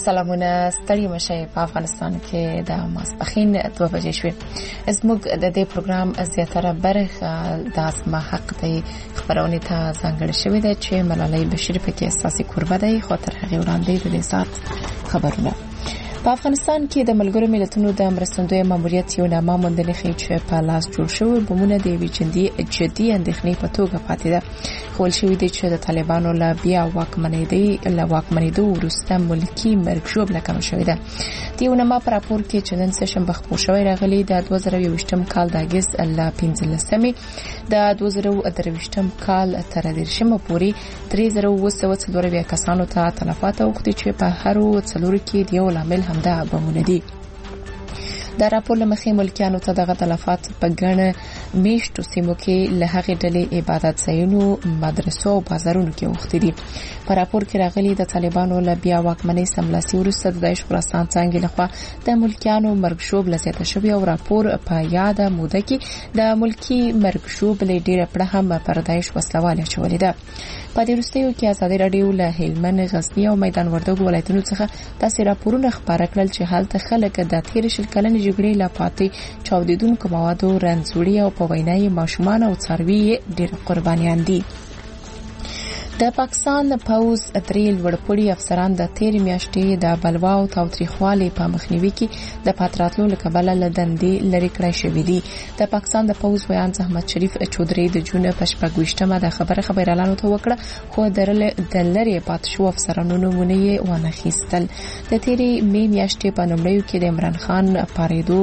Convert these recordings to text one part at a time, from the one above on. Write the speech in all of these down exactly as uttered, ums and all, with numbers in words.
سلامونه ستړي مشه په افغانستان کې د ماسپخین دوه بجې شوې. زموږ د دې پروګرام زیاتره برخه د اسما حق دی خبرونه ته ځانګړې شوې ده چې ملالۍ بشیر پکې اساسي قرباني دی. خو تر هغه وړاندې د دې سات خبرونه په افغانستان کې د ملګرو ملتونو د مرستندوی ماموریت یو نامه موندنې ښیي چې په لاس جوړ شوی بمونه د یوې جدي جدي اندېښنې په توګه پاتې ده. خول شوی دی چې د طالبانو له بیا واکمنېدي له واکمنېدو وروسته ملکی مرګ ژوبله کم شوې ده. د یو نامه په راپور کې چې نن سشنبه خپور شوی راغلی د دوه زره یوویشتم کال د اگست له پنځلسمې د دوه زره درویشتم کال تر دېرشمه پورې درې زره اووه سوه څلور اویا کسانو ته تلفات اوښتي چې په هرو څلورو کې د یو لامل همدا بمونه دي. دا راپور لمخې ملکیانو ته دغه تلفات په ګڼه میشتو سیمو کې له هغې ډلې عبادت ځایونو، مدرسو او بازارونو کې اوښتي دي. په راپور کې راغلي د طالبانو له بیا واکمنۍ سملاسي وروسته د داعش خراسان څانګې لخوا د ملکیانو مرګ ژوبله زیاته شوې او راپور په یاده موده کې د ملکی مرګ ژوبلې ډېره پړه هم پر داعش وسلوال اچولې ده. په دې وروستیو کې ازادي راډیو له هلمند، غزنی او میدان وردګو ولایتونو څخه داسې راپورونه خبره کړل چې هلته خلک د تیر شل کلنې جګړې لا پاتې چاودیدونکو موادو، رنځوړي او په وینای ماشومان او څاروي ډېر قربانیان دي. د پاکستان پوز درې لوړپوړي افسران د تیر میاشتې د بلوا او تاوتریخوالي په مخنیوي کې د پاتراتلو لکبل لدندې لری کړی شوې دي. د پاکستان د پوز ویان احمد شریف چودري د جون په شپږویشتمه د خبره خبر اعلان وکړ خو د لری پاتشو افسرانو نمونه یې ونه خېستل. د تیرې می میاشتې په نومړیو کې د عمران خان پاریدو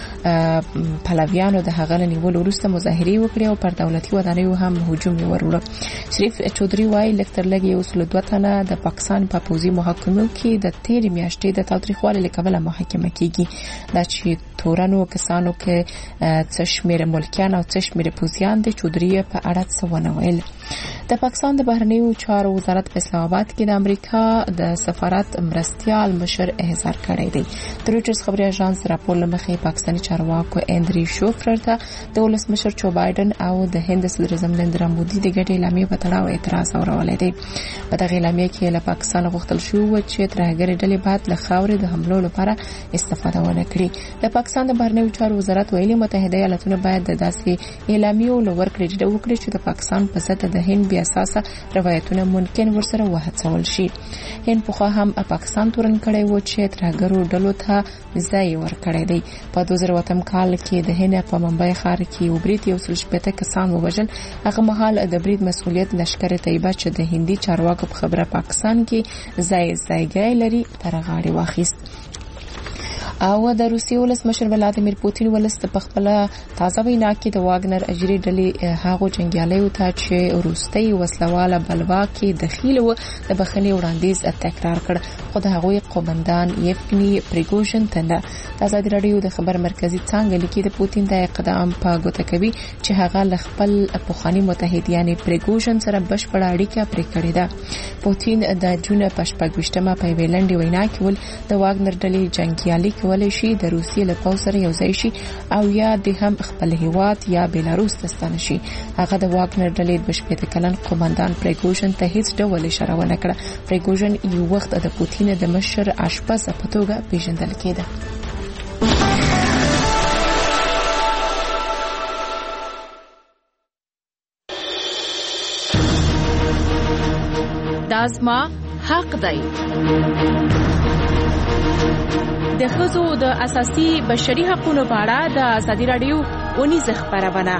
پهلویانو د هغه نیول وروسته مظاهره وکړې او پر دولتي ودانیو هم هجوم وروړ. شریف چودري وايي لکتر لګي اوس له دوه تنه د پاکستان په پوزي محاکمو کې د تیرې میاشتې د تاوتریخوالي لکبله محاکمه کیږي. دا چې تورانو کسانو کې څشمیر ملکیان او څشمیر پوزیان د چودري په اړه څه ونه ویل. د پاکستان د بهرنیو چارو وزارت په اسلام آباد کې د امریکا د سفارت مرستيال مشر احضار کړی دی. د رويټرز خبري اژانس راپور لمخې پاکستاني چارواکو اندري شوفلر ته د ولسمشر جو بایدن او د هند صدر اعظم نریندرا مودي د ګډې اعلامیې په تړاو اعتراض اورولې دی. په دغه اعلامیې کې له پاکستان غوښتل شوی چې ترهګر ډلې بعد له خاورې د حملو لپاره استفاده ونه کړي. د پاکستان د بهرنیو چارو وزارت ویلي متحده ایالاتونه باید د داسې اعلامیو لور کړی ډډه وکړي چې د پاکستان په ضد د هند بیا اساسه روایتونه ممکن ورسره وهڅول شي. هند په خوا هم پاکستان تورن کړی و چې ترهګرو ډلو ته ځای ورکړی دی. په دوه زره اووه کال کې د هند په ممبئی ښار کې یو برید یو سل شپږ کسان ووژل. هغه مهال د برید مسؤلیت لشکر طیبه چې د هندي چارواکو په خبره پاکستان کې ځای ځایګی لري تر غاړې واخیست. او د روسیې ولسمشر ولادیمیر پوتین ولست په خپل تازه وینا کې د واګنر اجري ډلې هغو جنگیالیو ته چې روسي وسلواله بلوا کې دخیل و د بخښنې وړاندیز تکرار کړ. خو د هغوی قومندان یفګني پریګوژن ته د ازادي راډیو د خبر مرکزی څنګه لیکي د پوتین د اقدام په ګوته کوي چې هغه ل خپل پخوانی متحد یعنی پریګوژن سره بشپړه اړیکه پرې کړې ده. پوتین د جون په شپږویشتمه په ویلنډي وینا کې ول د واګنر ډلې جنگیالي کولای شي د روسیې له پوځ سره یو ځای شي او یا د هم خپل هیواد یا بیلاروس ته ستنه شي. هغه د واګنر ډلې د شپږ کلن قومندان پریګوژن ته هیڅ ډول اشاره ونه کړه. پریګوژن یو وخت د پوتین د مشر اشپز په توګه پیژندل کېده. دازما حق دی. د ښځو د اساسي بشري حقوقو په اړه د ازادي راډیو اونیزه خبرونه.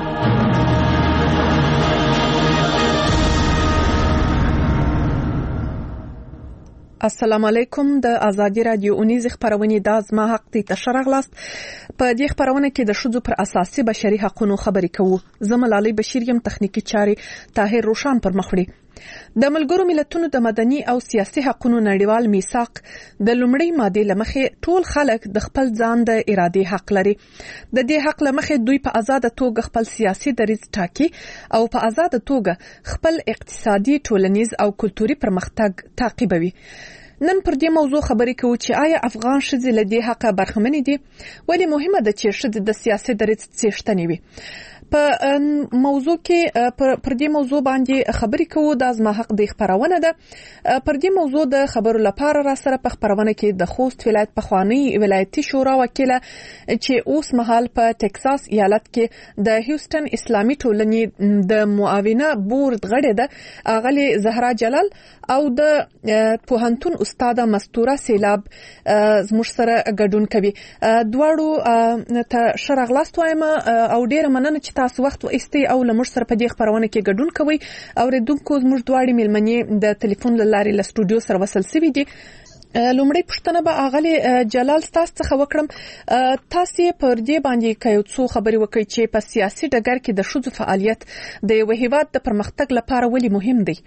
السلام علیکم. د ازادي راډیو اونیزه خبرونه د ازما حق دی تشرغلاست. په دې خبرونه کې د ښځو پر اساسي بشري حقوقو خبرې کوو. زملالي بشیر یم، تخنیکی چاري طاهر روشان پر مخ وړي. د ملګرو ملتونو د مدني او سیاسي حقوقو نړیوال میثاق د لومړۍ ماده لمخې ټول خلک د خپل ځان د ارادې حق لري. د دې حق لمخې دوی په آزاد توګه خپل سیاسي دریځ ټاکي او په آزاد توګه خپل اقتصادي، ټولنیز او کلتوري پرمختګ تعقیبوي. نن پر دې موضوع خبرې کوو چې آیا افغان ښځې له دې حقه برخمنې دي؟ ولې مهمه ده چې ښځې د سیاسي دریځ څښتنې وي؟ په موضوع کې پر دې موضوع باندې خبرې کوو. د ازما حق د خبرونه ده. پر دې موضوع د خبرو لپاره را سره په خبرونه کې د خوست ولایت پخوانی ولایتي شورا وکیله چې اوس مهال په ټکساس ایالت کې د هیوستن اسلامي ټولنې د معاونة بورډ غړې ده اغلی زهرا جلال او د پوهنتون استاده مستوره سیلاب زموږ سره ګډون کوي. دواړو ته شرغلاست وایم او ډیره مننه چې تاسو وخت واستي او لمر سره په دې خبرونه کې ګډون کوي. اوریدونکو زموږ دواړي ملمنې د ټلیفون لارې له سټوډیو سره وصل سوي دي. لومړی پښتنه به اغلی جلال تاسو څخه وکړم. تاسو پر دې باندې کوي څو خبري وکړي چې په سیاسي ډګر کې د شذو فعالیت د یو هیواد د پرمختګ لپاره ولې مهم دی؟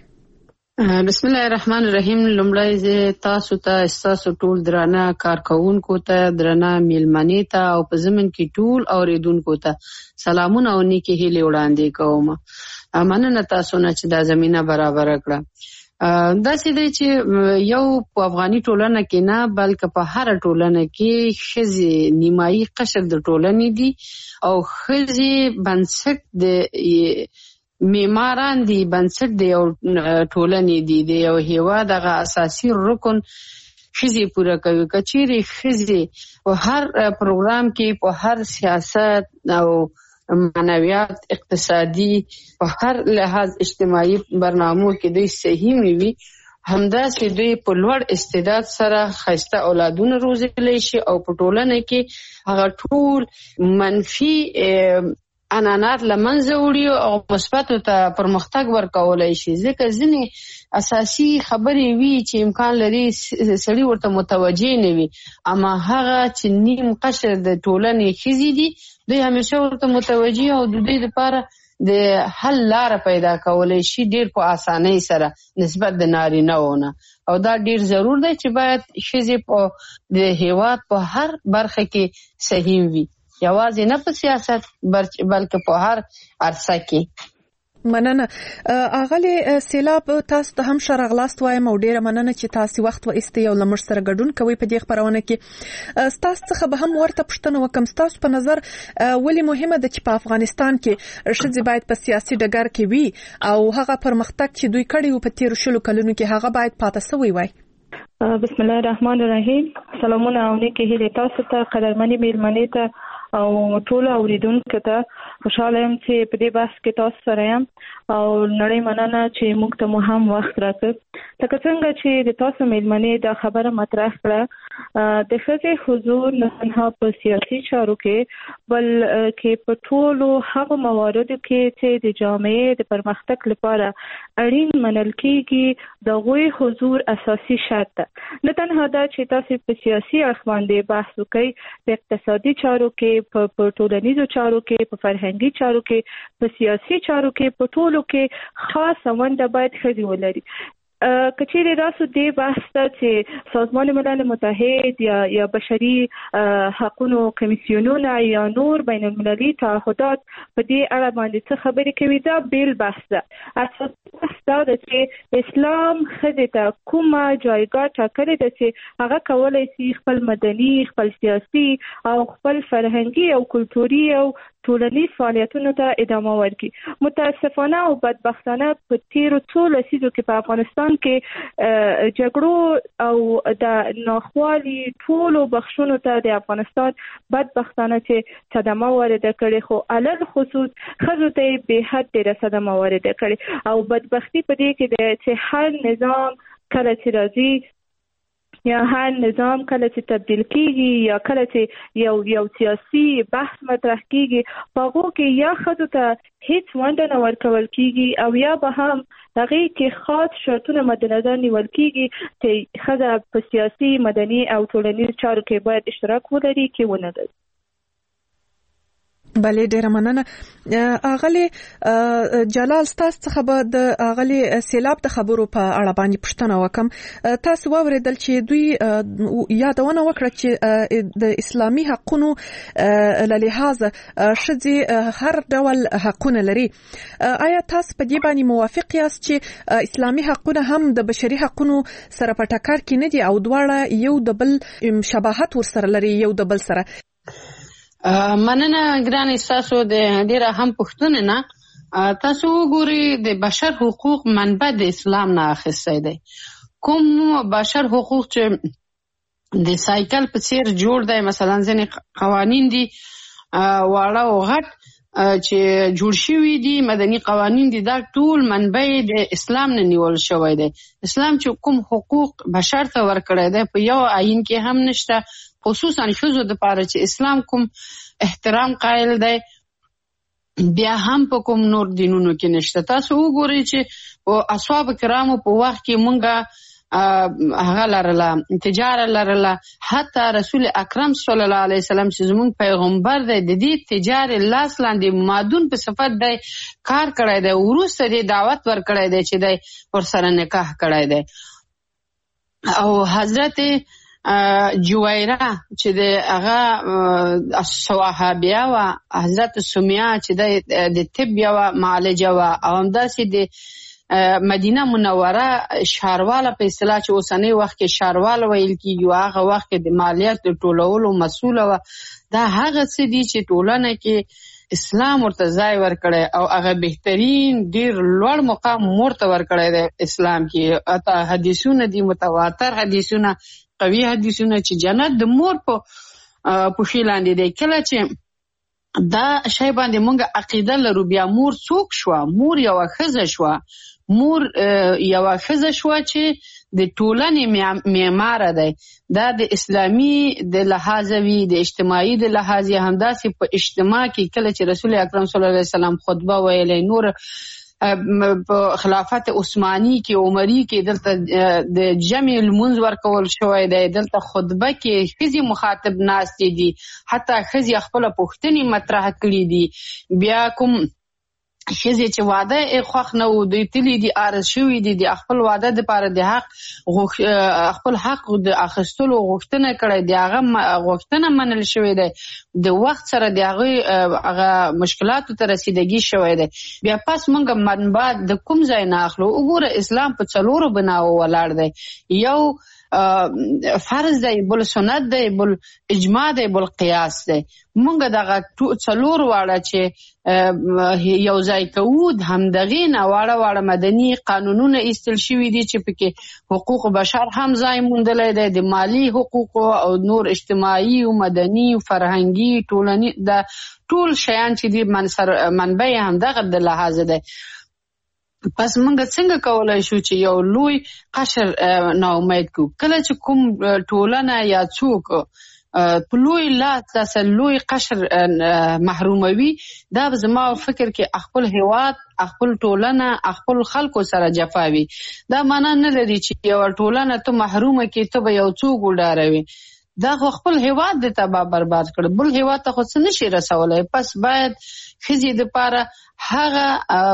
بسم الله الرحمن الرحیم. لومړی زه تاسو ته تاسو ټول درانه کارکونکو ته درانه میلمنې ته او په زمن کې ټول اوریدونکو ته سلامونه او نیکی هیلې وړاندې کوم. مننه تاسو نه چې دا زمينه برابر کړه. دا چې دی چې یو په افغاني ټولنه کې نه بلکې په هر ټولنه کې ښځې نیمایي قشر د ټولنې دي او ښځې بنسټ د معماران دي، بنسټ د یو ټولنې دي، د یو هیواد هغه اساسي رکن ښځې پوره کوي. که چیرې ښځې په هر پروګرام کې په هر سیاست او معنویات اقتصادي په هر لحاظ اجتماعي برنامو کې دوی صحیح وي، همداسې دوی په لوړ استعداد سره ښایسته اولادونه روزلی شي او په ټولنه کې هغه ټول منفي انانات لمنځه وړي او مثبت ته پرمختګ ورکولای شي. ځکه ځینې اساسي خبرې وي چې امکان لري سړي ورته متوجه نه وي، اما هغه چې نیم قشر د ټولنې ښځې دي دوی همیشه ورته متوجه او د دوی لپاره د حل لار پیدا کولای شي ډیر په اسانۍ سره نسبت د نارینه‌ونه. او دا ډیر ضرور دی چې باید ښځې په د هیواد په هر برخه کې صحیح وي، یوازې نه په سیاست بلکې په هر عرصه کې. مننه. اغلی سیلاب تاسو ته هم شرغلاست وایم او ډیره مننه چې تاسو وخت و استی او لمر سره ګډون کوي په دې خبرونه کې. تاسو څخه به هم ورته پوښتنه وکم، تاسو په نظر ولې مهمه ده چې په افغانستان کې ښځې باید په سیاسي ډګر کې وي او هغه پرمختګ چې دوی کړی وو په تیر شلو کلونو کې هغه باید پاتې سوی وای؟ بسم الله الرحمن الرحیم. سلامونه او نیکی هیلې تاسو ته، قدرمنې میلمنې ته او ټول اوریدونکو ته. خوشاله یم چې په دې بحث کې تاسو سره یم او نړۍ مننه چې موږ ته مو هم وخت راکړ. لکه څنګه چې د تاسو میلمنې دا خبره مطرح کړه، د ښځې حضور نه تنها په سیاسي چارو کې بل کې په ټولو هغو مواردو کې چې د جامعې د پرمختګ لپاره اړین منل کېږي د هغوی حضور اساسي شرط ده. نه تنها دا چې تاسو په سیاسي اړخ باندې بحث وکړئ، په اقتصادي چارو کې، په ټولنیزو چارو کې، په فرهنګي چارو کې، په سیاسي چارو کې، په ټولو کې خاصه ونډه باید ښځې ولري. کچېرې راسو دې بحث ته چې سازمان ملل متحد یا یا بشري حقوقو کمیسیونونه یا نور بین المللي تعهدات په دې اړه باندې څه خبرې کوي، دا بیل بحث ده. اساسي بحث دا ده چې اسلام ښځې ته کومه جایګاه ټاکلې ده چې هغه کولی شي خپل مدني، خپل سیاسي او خپل فرهنګي او کلتوري او ټولنیز فعالیتونو ته ادامه ورکړي. متاسفانه او بدبختانه په تیرو څو لسیزو کې په افغانستان کې جګړو او د ناخوالي ټولو بخښونو ته د افغانستان بدبختانه چې صدمه وارده کړې، خو علل خصوص ښځو ته یې بې حد ډېره صدمه وارده کړې. او بدبختي په دې کې ده چې هر نظام کله چې راځي یا هر نظام کله چې تبدیل کیږي یا کله چې یو یو سیاسي بحث مطرح کیږي، په هغو کې یا ښځو ته هیڅ ونډه نه ورکول کیږي او یا به هم هغې کې خاص شرطونه مد نظر نیول کیږي چې ښځه په سیاسي، مدني او ټولنیز چارو کې باید اشتراک ولري کې ونه لري. بله ډیره مننه. اغلی جلال تاسو څخه به د اغلی سیلاب د خبرو په اړه باندې پوښتنه وکم. تاسو واوریدل چې دوی یادونه وکړه چې د اسلامي حقوقو له لحاظه ښځې هر ډول حقونه لري. آیا تاسو په دې باندې موافق یاست چې اسلامي حقونه هم د بشري حقوقو سره په ټکر کې نه دي او دواړه یو د بل شباهت ورسره لري یو د بل سره؟ مننه ګرانې تاسو د ډیره هم پوښتنه نه. تاسو وګورئ د بشر حقوق منبع د اسلام نه اخیستی دی. کوم بشر حقوق چې د سایکل په څیر جوړ دی، مثلا ځینې قوانین دي واړه او غټ چې جوړ شوي دي، مدني قوانین دي، دا ټول منبع د اسلام نه نیول شوی دی. اسلام چې کوم حقوق بشر ته ورکړی دی په یو آیین کې هم نشته، خصوصا ښځو دپاره چې اسلام کوم احترام قائل دی بیا هم په کوم نور دینونو کې نشته. تاسو وګورئ چې اصحاب کرامو په وخت کې مونږه هغه لرله، تجاره لرله، حتی رسول اکرم صلی الله علیه وسلم چې زموږ پیغمبر دی د دې تجارې لاس لاندې مادون په صفت دی کار کړی دی، وروسته دی دعوت ورکړی دی چې دی ورسره نکاح کړی دی. او حضرت جویره چې د هغه صحابیه وه، حضرت سمیه چې د طب یوه معالجه وه، او همداسې د مدینه منوره ښارواله په اصطلاح چې اوسنی وخت کې ښارواله ویل کېږي، هغه وخت کې د مالیات د ټولولو مسؤله وه. دا هغه څه دي چې ټولنه کې اسلام ورته ځای ورکړی او هغه بهترین ډیر لوړ مقام ورته ورکړی دی اسلام کې. حتی حدیثونه دي، متواتر حدیثونه، قوي حدیثونه چې جنت د مور په پښې لاندې دی. کله چې دا شی باندې مونږ عقیده لرو، بیا مور څوک شوه؟ مور یوه ښځه شوه. مور یوه ښځه شوه چې د ټولنې معماره دی. دا د اسلامي د لحاظه وي، د اجتماعي د لحاظه، همداسې په اجتماع کې کله چې رسول اکرم صلی الله علیه وسلم خطبه ویلې، نور په خلافت عثماني کې عمري کې دلته د جمع لمونځ ورکول شوی دی، دلته خطبه کې ښځې مخاطب ناستې دي، حتی ښځې خپله پوښتنې مطرح کړي دي. بیا کوم ښځې چې واده یې خوښ نه و، دوی تلي دي، عارض شوي دي، د خپل واده دپاره د حق خپل حق د اخیستلو غوښتنه کړی دی، هغه غوښتنه منل شوې دی، د وخت سره د هغوی هغه مشکلاتو ته رسیدګي شوی دی. بیا پس موږ منبع د کوم ځای نه اخلو؟ وګوره اسلام په څلورو بناو ولاړ دی. یو فرض دی، بل سنت دی، بل اجماع دی، بل قیاس دی. مونږ دغه څلور واړه چې یو ځای کوو، همدغې نه واړه واړه مدني قانونونه ایستل شوي دي چې پکې حقوق بشر هم ځای موندلی دی، د مالی حقوقو او نور اجتماعي او مدني او فرهنګي ټولني د ټول شیان چې دي منبع یې همدغه د لحاظه دی. پس موږ څنګه کولای شو چې یو لوی قشر ناامید کو؟ کله چې کوم ټولنه یا څوک په لوی لاس داسې لوی قشر محروموي، دا زما فکر کې خپل هیواد، خپل ټولنه، خپل خلکو سره جفاوي. دا معنا نه لري چې یو ټولنه ته محرومه کې ته به یو څوک وډاروي. دا خو خپل هیواد د تباہ برباد کړ، بل هیواد ته خو څه نشي رسولی. پس باید ښځې دپاره هغه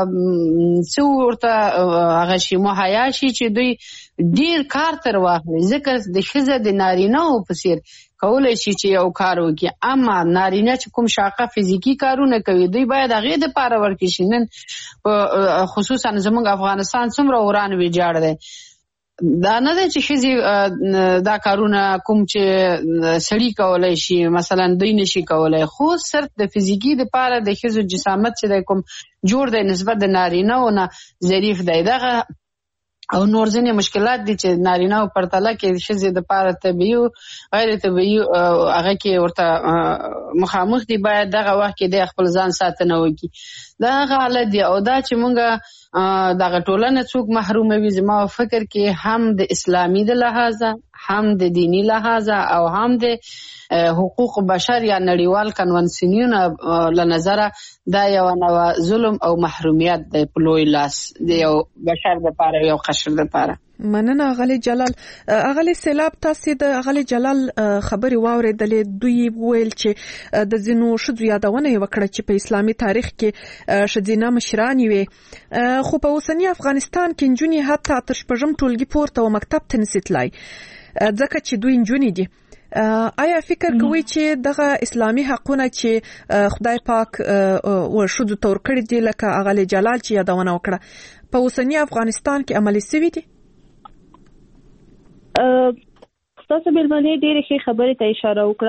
څه ورته هغه شي مهیا شي چې دوی ډیر کار تر واخلي، ځکه د ښځه د نارینه‌و په څیر کولی شي چې یو کار وکړي، اما نارینه چې کوم شاقه فزیکي کارونه کوي دوی باید هغې دپاره ورکړي شي. نن خصوصا زموږ افغانستان څومره وران ویجاړ دی. دا نه دی چې ښځې دا کارونه کوم چې سړي کولی شي مثلا دوی نشي کولی، خو صرف د فزیکي دپاره د ښځو جسامت چې دی کوم جوړ دی نسبت د نارینه‌و نه ظریف دی. دغه او نور ځینې مشکلات دي چې نارینه او پرتله کې ښځې دپاره طبیعي او غیر طبیعي هغه کې ورته مخامخ دي. باید دغه وخت کې د خپل ځان ساتنه وکړي. دا هغه حالت دی. او دا چې مونږ دغه ټولنه څوک محروموي، زما فکر کې هم د اسلامي د لحاظه، هم د دینی لحاظه، او هم د حقوق بشر یا نړیوال کنونسیونونه له نظره دا یو نوع ظلم او محرومیت دی په لوی لاس د یو بشر دپاره، یو قشر دپاره. مننه اغلی جلال. اغلی سیلاب تاسو د اغلی جلال خبري واوریدلې، دوی ویل چې د زینو شذو یادونه وکړه چې په اسلامي تاریخ کې شذینه مشران وي، خو په اوسنی افغانستان کې نجونې حتی تر شپږم ټولګي پورته او مکتب ته نشي تلای ځکه چې دوی نجونې دي. آیا فکر کوي چې دغه اسلامي حقونه چې خدای پاک و شذو تور کړی دي لکه اغلی جلال چې یادونه وکړه په اوسنی افغانستان کې عملي شوي دي؟ تاسو بلمنې ډېرې ښې خبرې ته اشاره وکړه.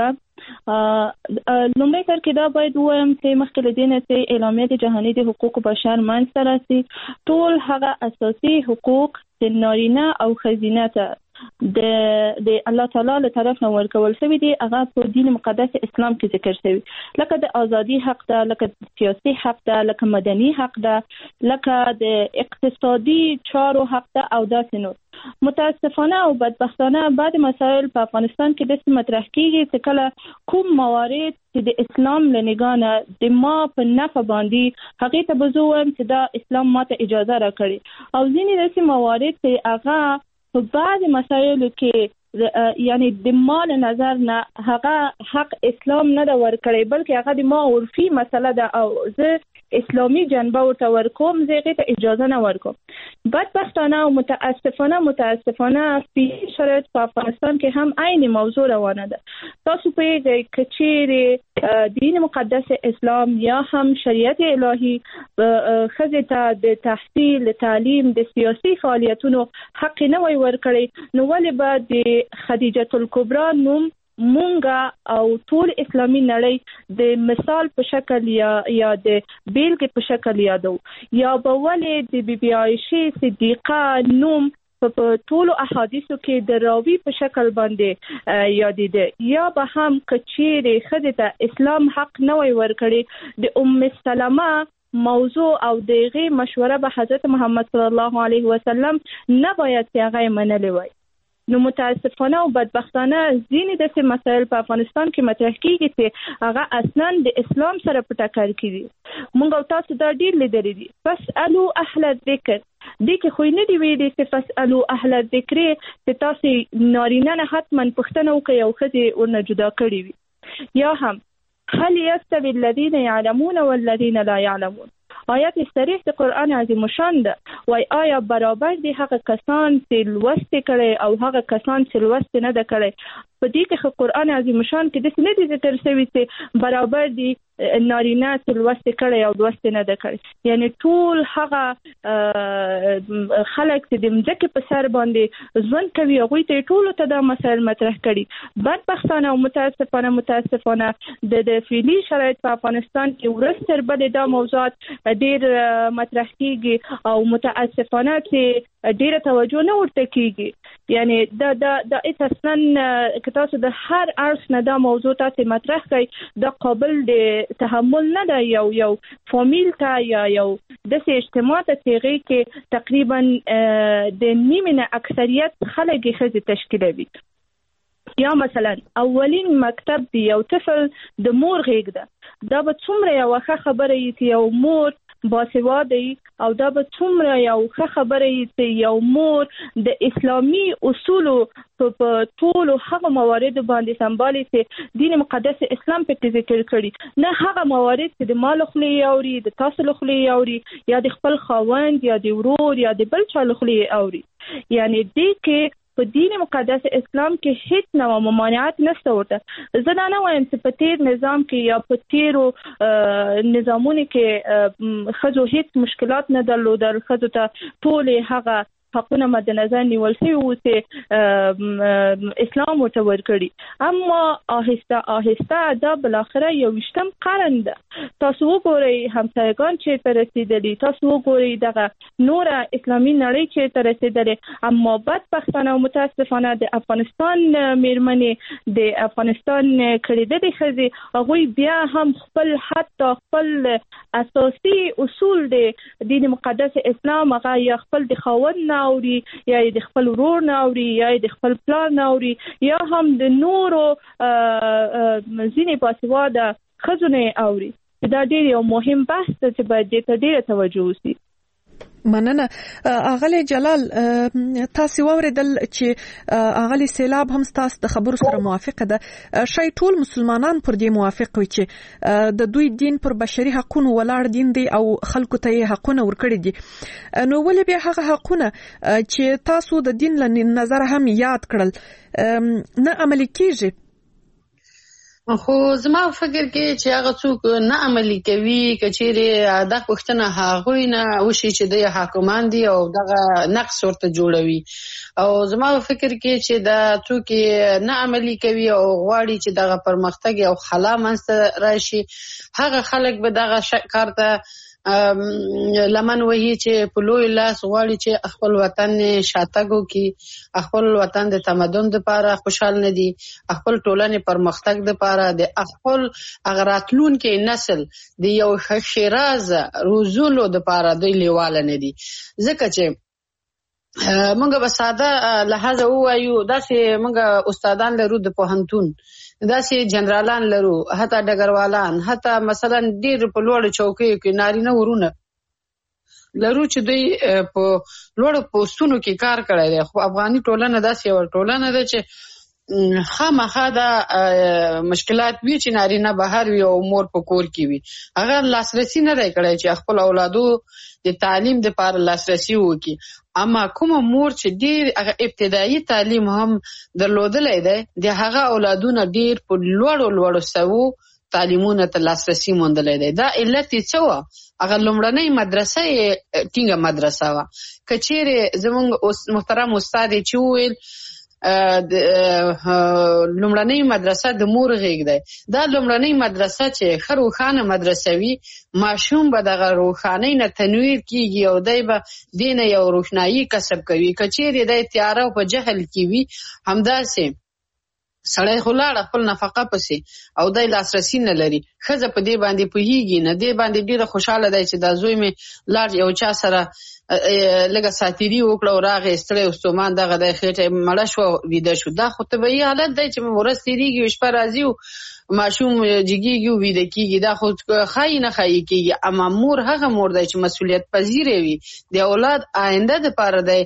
لومړی کار کې دا باید وایم چې مخکې له دې نه چې اعلامیه جهاني د حقوقو بشر منځته راسي، ټول هغه اساسي حقوق د نارینه او ښځینه ته د د الله تعالی له طرف نه ورکول شوی دی، هغه په دین مقدس اسلام کې ذکر شوی، لکه د ازادي حق ده، لکه د سیاسي حق ده، لکه مدني حق ده، لکه د اقتصادي چارو حق ده او داسې نور. متاسفانه او بدبختانه بعض مسائل په افغانستان کې د مطرح کیږي چې کله کوم موارد چې د اسلام له نگاه د ما په نفع باندې هغه ته بزوم چې دا اسلام ماته اجازه راکړي، او ځینې داسې موارد چې هغه په بعض مسایلو کې یعنی د مال نظر نه هغه حق اسلام نه دا ورکړي، بلکې هغه د ما عرفي مسله ده او زه اسلامی جنبه ورته ورکوم، زه هغه ته اجازه نه ورکوم. بدبختانه او متاسفانه متاسفانه په شرایط په افغانستان کې هم عین موضوع روانه ده. تاسو په کچېره دین مقدس اسلام یا هم شریعت الهی خزه ته د تحصیل، تعلیم، د سیاسي فعالیتونو حق نه وي ورکړي، نو ولې به د خدیجه الکبرى نوم مونږه او ټول اسلامي نړۍ د مثال په شکل یا یا د بیلګې په شکل یادو، یا به ولې د بی بی عائشة صدیقه نوم په ټولو احادیثو کې د راوی په شکل باندې یادېده، یا به هم کچېرې ښځې ته اسلام حق نه وي ورکړي، د ام سلمه موضوع او دغه مشوره به حضرت محمد صلی الله علیه وسلم نه باید چې هغه منلې وای. نو متاسفانه او بدبختانه ځینې داسې مسایل په افغانستان کې مطرح کیږي چې هغه اصلا د اسلام سره په ټکر کې دي. موږ او تاسو دا ډیر لیدلي دي. فاسألوا اهل الذکر، دې کې خو نه دی ویلي چې فاسألوا اهل الذکر چې تاسو نارینه نه حتما پوښتنه وکړئ او ښځې ورنه جدا کړي وي، یا هم هل يستوي الذين يعلمون والذين لا يعلمون. آیات صریح د قرآن عظیم شان ده، وای آیا برابر دي هغه کسان چې لوست کړي او هغه کسان چې لوست نه ده کړي؟ په دې کې قرآن عظیم شان کې د سنې ذکر شوی چې برابر دي نارینه چې لوست کړي او لوست نه ده کړي، یعنی ټول هغه خلک چې د مځکې په سر باندې ژوند کوي هغوی ته ټولو ته دا مسایل مطرح کړي. بدبختانه او متاسفانه متاسفانه د فعلي شرایط په افغانستان کې ورځ تر بلې دا موضوعات ډیر مطرح کیږي او متاسفانه چې ډیره توجه نه ورته کیږي. یعنی دا دا د اساساً که تاسو د هر اړخ نه دا موضوع تاسو مطرح کړئ دا قابل د تحمل نه ده. یو یو فامیل ته یا یو د اجتماع ته تیغي کې تقریبا د نیمه اکثریت خلک خزي تشکیلوي. یا مثلا اولین مکتب دی یو طفل د مور غېږ ده، دا به څومره یو ښه خبره وي چې یو مور باسواده او دا به څومره یو ښه خبره وي چې یو مور د اسلامي اصولو په ټولو هغه موارد باندې سمبالي چې دین مقدس اسلام په ذکر کړي، نه هغه موارد چې د مال خلی اوري، د تاسو خلی اوري، یا د خپل خاوند یا د ورور یا د بل چا خلی اوري. یعنی دې کې په دین مقدس اسلام کې هیڅ نوع ممانعت نشته ورته. زه دا نه وایم چې په تیر نظام کې یا په تیرو نظامونو کې ښځو هیڅ مشکلات نه درلودل، ښځو ته ټولې هغه حقونه مد نظر نیول شوي وو چې اسلام ورته ورکړي، اما آهسته آهسته دا بالاخره یو ویشتم قرن ده. تاسو وګورئ همسایگان چیرته رسیدلي، تاسو وګورئ دغه نوره اسلامي نړۍ چیرته رسیدلې، اما بدبختانه او متاسفانه د افغانستان میرمنې، د افغانستان کړېدلې ښځې، هغوی بیا هم خپل حتی خپل اساسي اصول د دین مقدس اسلام هغه یا خپل د خاوند نه اوري، یا د خپل ورور نه اوري، یا د خپل پلار نه اوري، یا هم د نورو ځینې باسواده ښځو نه اوري. دا ډېر یو مهم بحث دی چې باید دې ته ډېره توجه وشي. مننه. اغلی جلال، تاسو ووریدل چې اغلی سیلاب هم تاسو د خبرو سره موافقه ده. شاید ټول مسلمانان پر دې موافق وي چې د دوی دین پر بشري حقوقو ولاړ دین دی او خلکو ته یې حقونه ورکړي دي، نو ولې بیا هغه حقونه چې تاسو د دین له نظر هم یاد کړل نه عملي کیږي؟ خو زما فکر کې چې هغه څوک نه عملي کوي کچېره د پښتنه هغه نه وشي چې د حاکمان دي او دغه نقص ورته جوړوي او زما فکر کې چې دا څوک نه عملي کوي او غواړي چې دغه پرمختګ او خلا منځ راشي هغه خلک به دغه کار ته لمن وهي چې په لوی لاس غواړي چې خپل وطن شاتګو کې خپل وطن د تمدن لپاره خوشحال نه دي خپل ټولنې پرمختګ لپاره د خپل اغراتلون کې نسل د یو شیراز روزولو لپاره د لیواله نه دي ځکه چې موږ به ساده لحاظ وایو داسې موږ استادان لرو د پوهنتون داسې جنرالان لرو حتی ډګروالان حتی مثلا ډیر په لوړ چوکیو کې نارینه ورونه لرو چې دوی په لوړ پوسټونو کې کار کړی دی خو افغاني ټولنه داسې یو ټولنه ده چې خامخا دا مشکلات وی چې نارینه بهر وي او مور په کور کې وي هغه لاسرسي نه دی کړی چې خپل اولادو د تعلیم لپاره لاسرسي وکړي اما کومه مور چې ډیر هغه ابتدایي تعلیم هم درلودلای دی د هغه اولادونه ډیر په لوړو لوړو سوو تعلیمونه ته لاسرسي موندلای دی دا علت څه و هغه لومړنۍ مدرسه یې ټینګه مدرسه و کچېره زموږ محترم استاد چې ویل د لومړنۍ مدرسه د مور غېږ دی دا لومړنۍ مدرسه چې ښه روښانه مدرسه وي ماشوم به دغه روښانۍ نه تنویر کیږي او دی به دې نه یو روښنایي کسب کوي که چیرې دی تیاره او په جهل کې وي همداسې سړی خو لاړه خپل نفقه پسې او دی لاسرسي نه لري ښځه په دې باندې پوهېږي نه دې باندې ډېره خوشحاله دی چې دا زوی مې لاړ یو چا سره لږه ساتیري وکړه او راغی ستړی و ستومان دغه دی خېټه یې مړه شوه ویده شو دا خو طبیعي حالت دی چې ورځ تېرېږي او شپه راځي او ماشوم جګېږي او ویده کېږي دا خو ښایي نه ښایي کېږي اما مور هغه مور دی چې مسؤلیت پذیره وي د اولاد آینده دپاره دی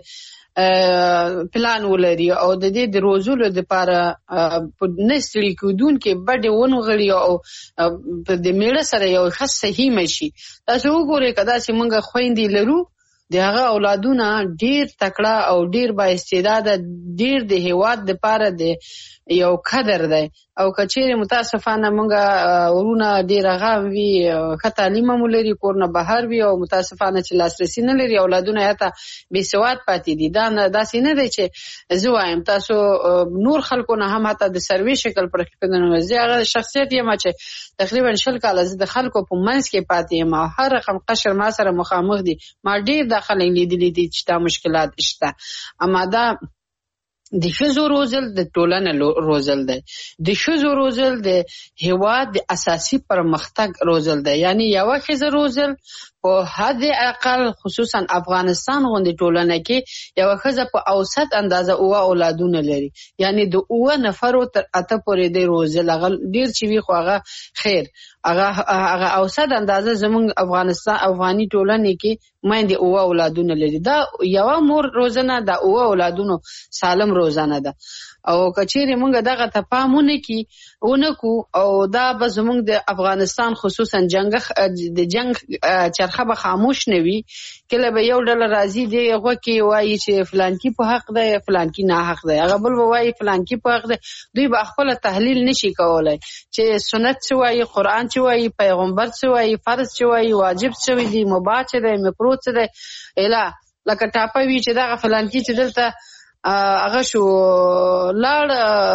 پلان ولري او د دې د روزولو لپاره په نه ستړي کېدونکې بډې ونغړي او د میړه سره یو ښه صحیح شي تاسو وګورئ که داسې موږ خویندې لرو د هغه اولادونه ډیر تکړه او ډیر با استعداده ډیر د هیواد لپاره د یو قدر دی او کچېرې متاسفانه موږ ورونه ډیر هغه وي ښه تعلیم هم لري کور نه بهر وي او متاسفانه چې لاسرسي نه لري اولادونه حتی بې سواد پاتې دي دا داسې نه دی چې زه وایم تاسو نور خلکو نه هم حتی د سروې شکل پر زه هغه شخصیت یم چې تقریبا شل کاله زه د خلکو په منځ کې پاتې یم او هر رقم قشر ما سره مخامخ دي ما ډیر دا خلک لیدلي دي چې دا مشکلات شته اما دا د ښځو روزل د ټولنې روزل دی د ښځو روزل د هیواد د اساسي پرمختګ روزل دی یعنی یوه ښځه روزل په حد اقل خصوصا افغانستان غوندې ټولنه کې یوه ښځه په اوسط اندازه اوه اولادونه لري یعنی د اوه نفرو تر اته پورې دی روزل هغه ډېر چې وي خو هغه خیر هغه هغه اوسط اندازه زموږ افغانستان افغاني ټولنې کې میندې اوه اولادونه لري دا یوه مور روزنه د اوه اولادونو سالم روزنه ده او کچېرې موږ دغه ته پام ونه کړي ونه کړو او دا به زموږ د افغانستان خصوصا جنګ د جنګ چرخه به خاموش نه وي کله به یو ډله راځي دی هغه کې وایي چې فلانکی په حق دی فلانکی نه حق دی هغه بل به وایي فلانکی په حق دی دوی به خپل تحلیل نشي کولای چې سنت څه وایي قرآن څه وایي پیغمبر څه وایي فرض څه وایي واجب څه دی مباح څه دی مکروه څه دی اله لکه ټاپه وي چې دغه فلانکی چې دلته هغه شو لار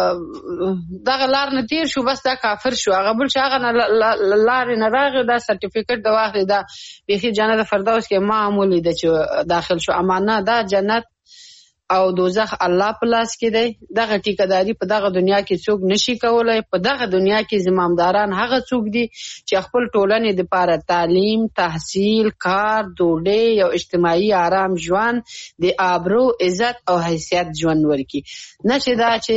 دغه لار نه تیر شو بس دا کافر شو هغه بل چې هغه لار نه راغی دا سرټیفیکټ د واخلي دا بیخي جنت فردوس کې معمولی ده چې داخل شو اما نه دا جنت او دوزخ الله په لاس کې دی دغه ټیکهداري په دغه دنیا کې څوک نشي کولای په دغه دنیا کې زمامداران هغه څوک دي چې خپل ټولنې لپاره تعلیم تحصیل کار ډوډۍ یو اجتماعي آرام ژوند د آبرو عزت او حیثیت ژوند ورکړي نه چې دا چې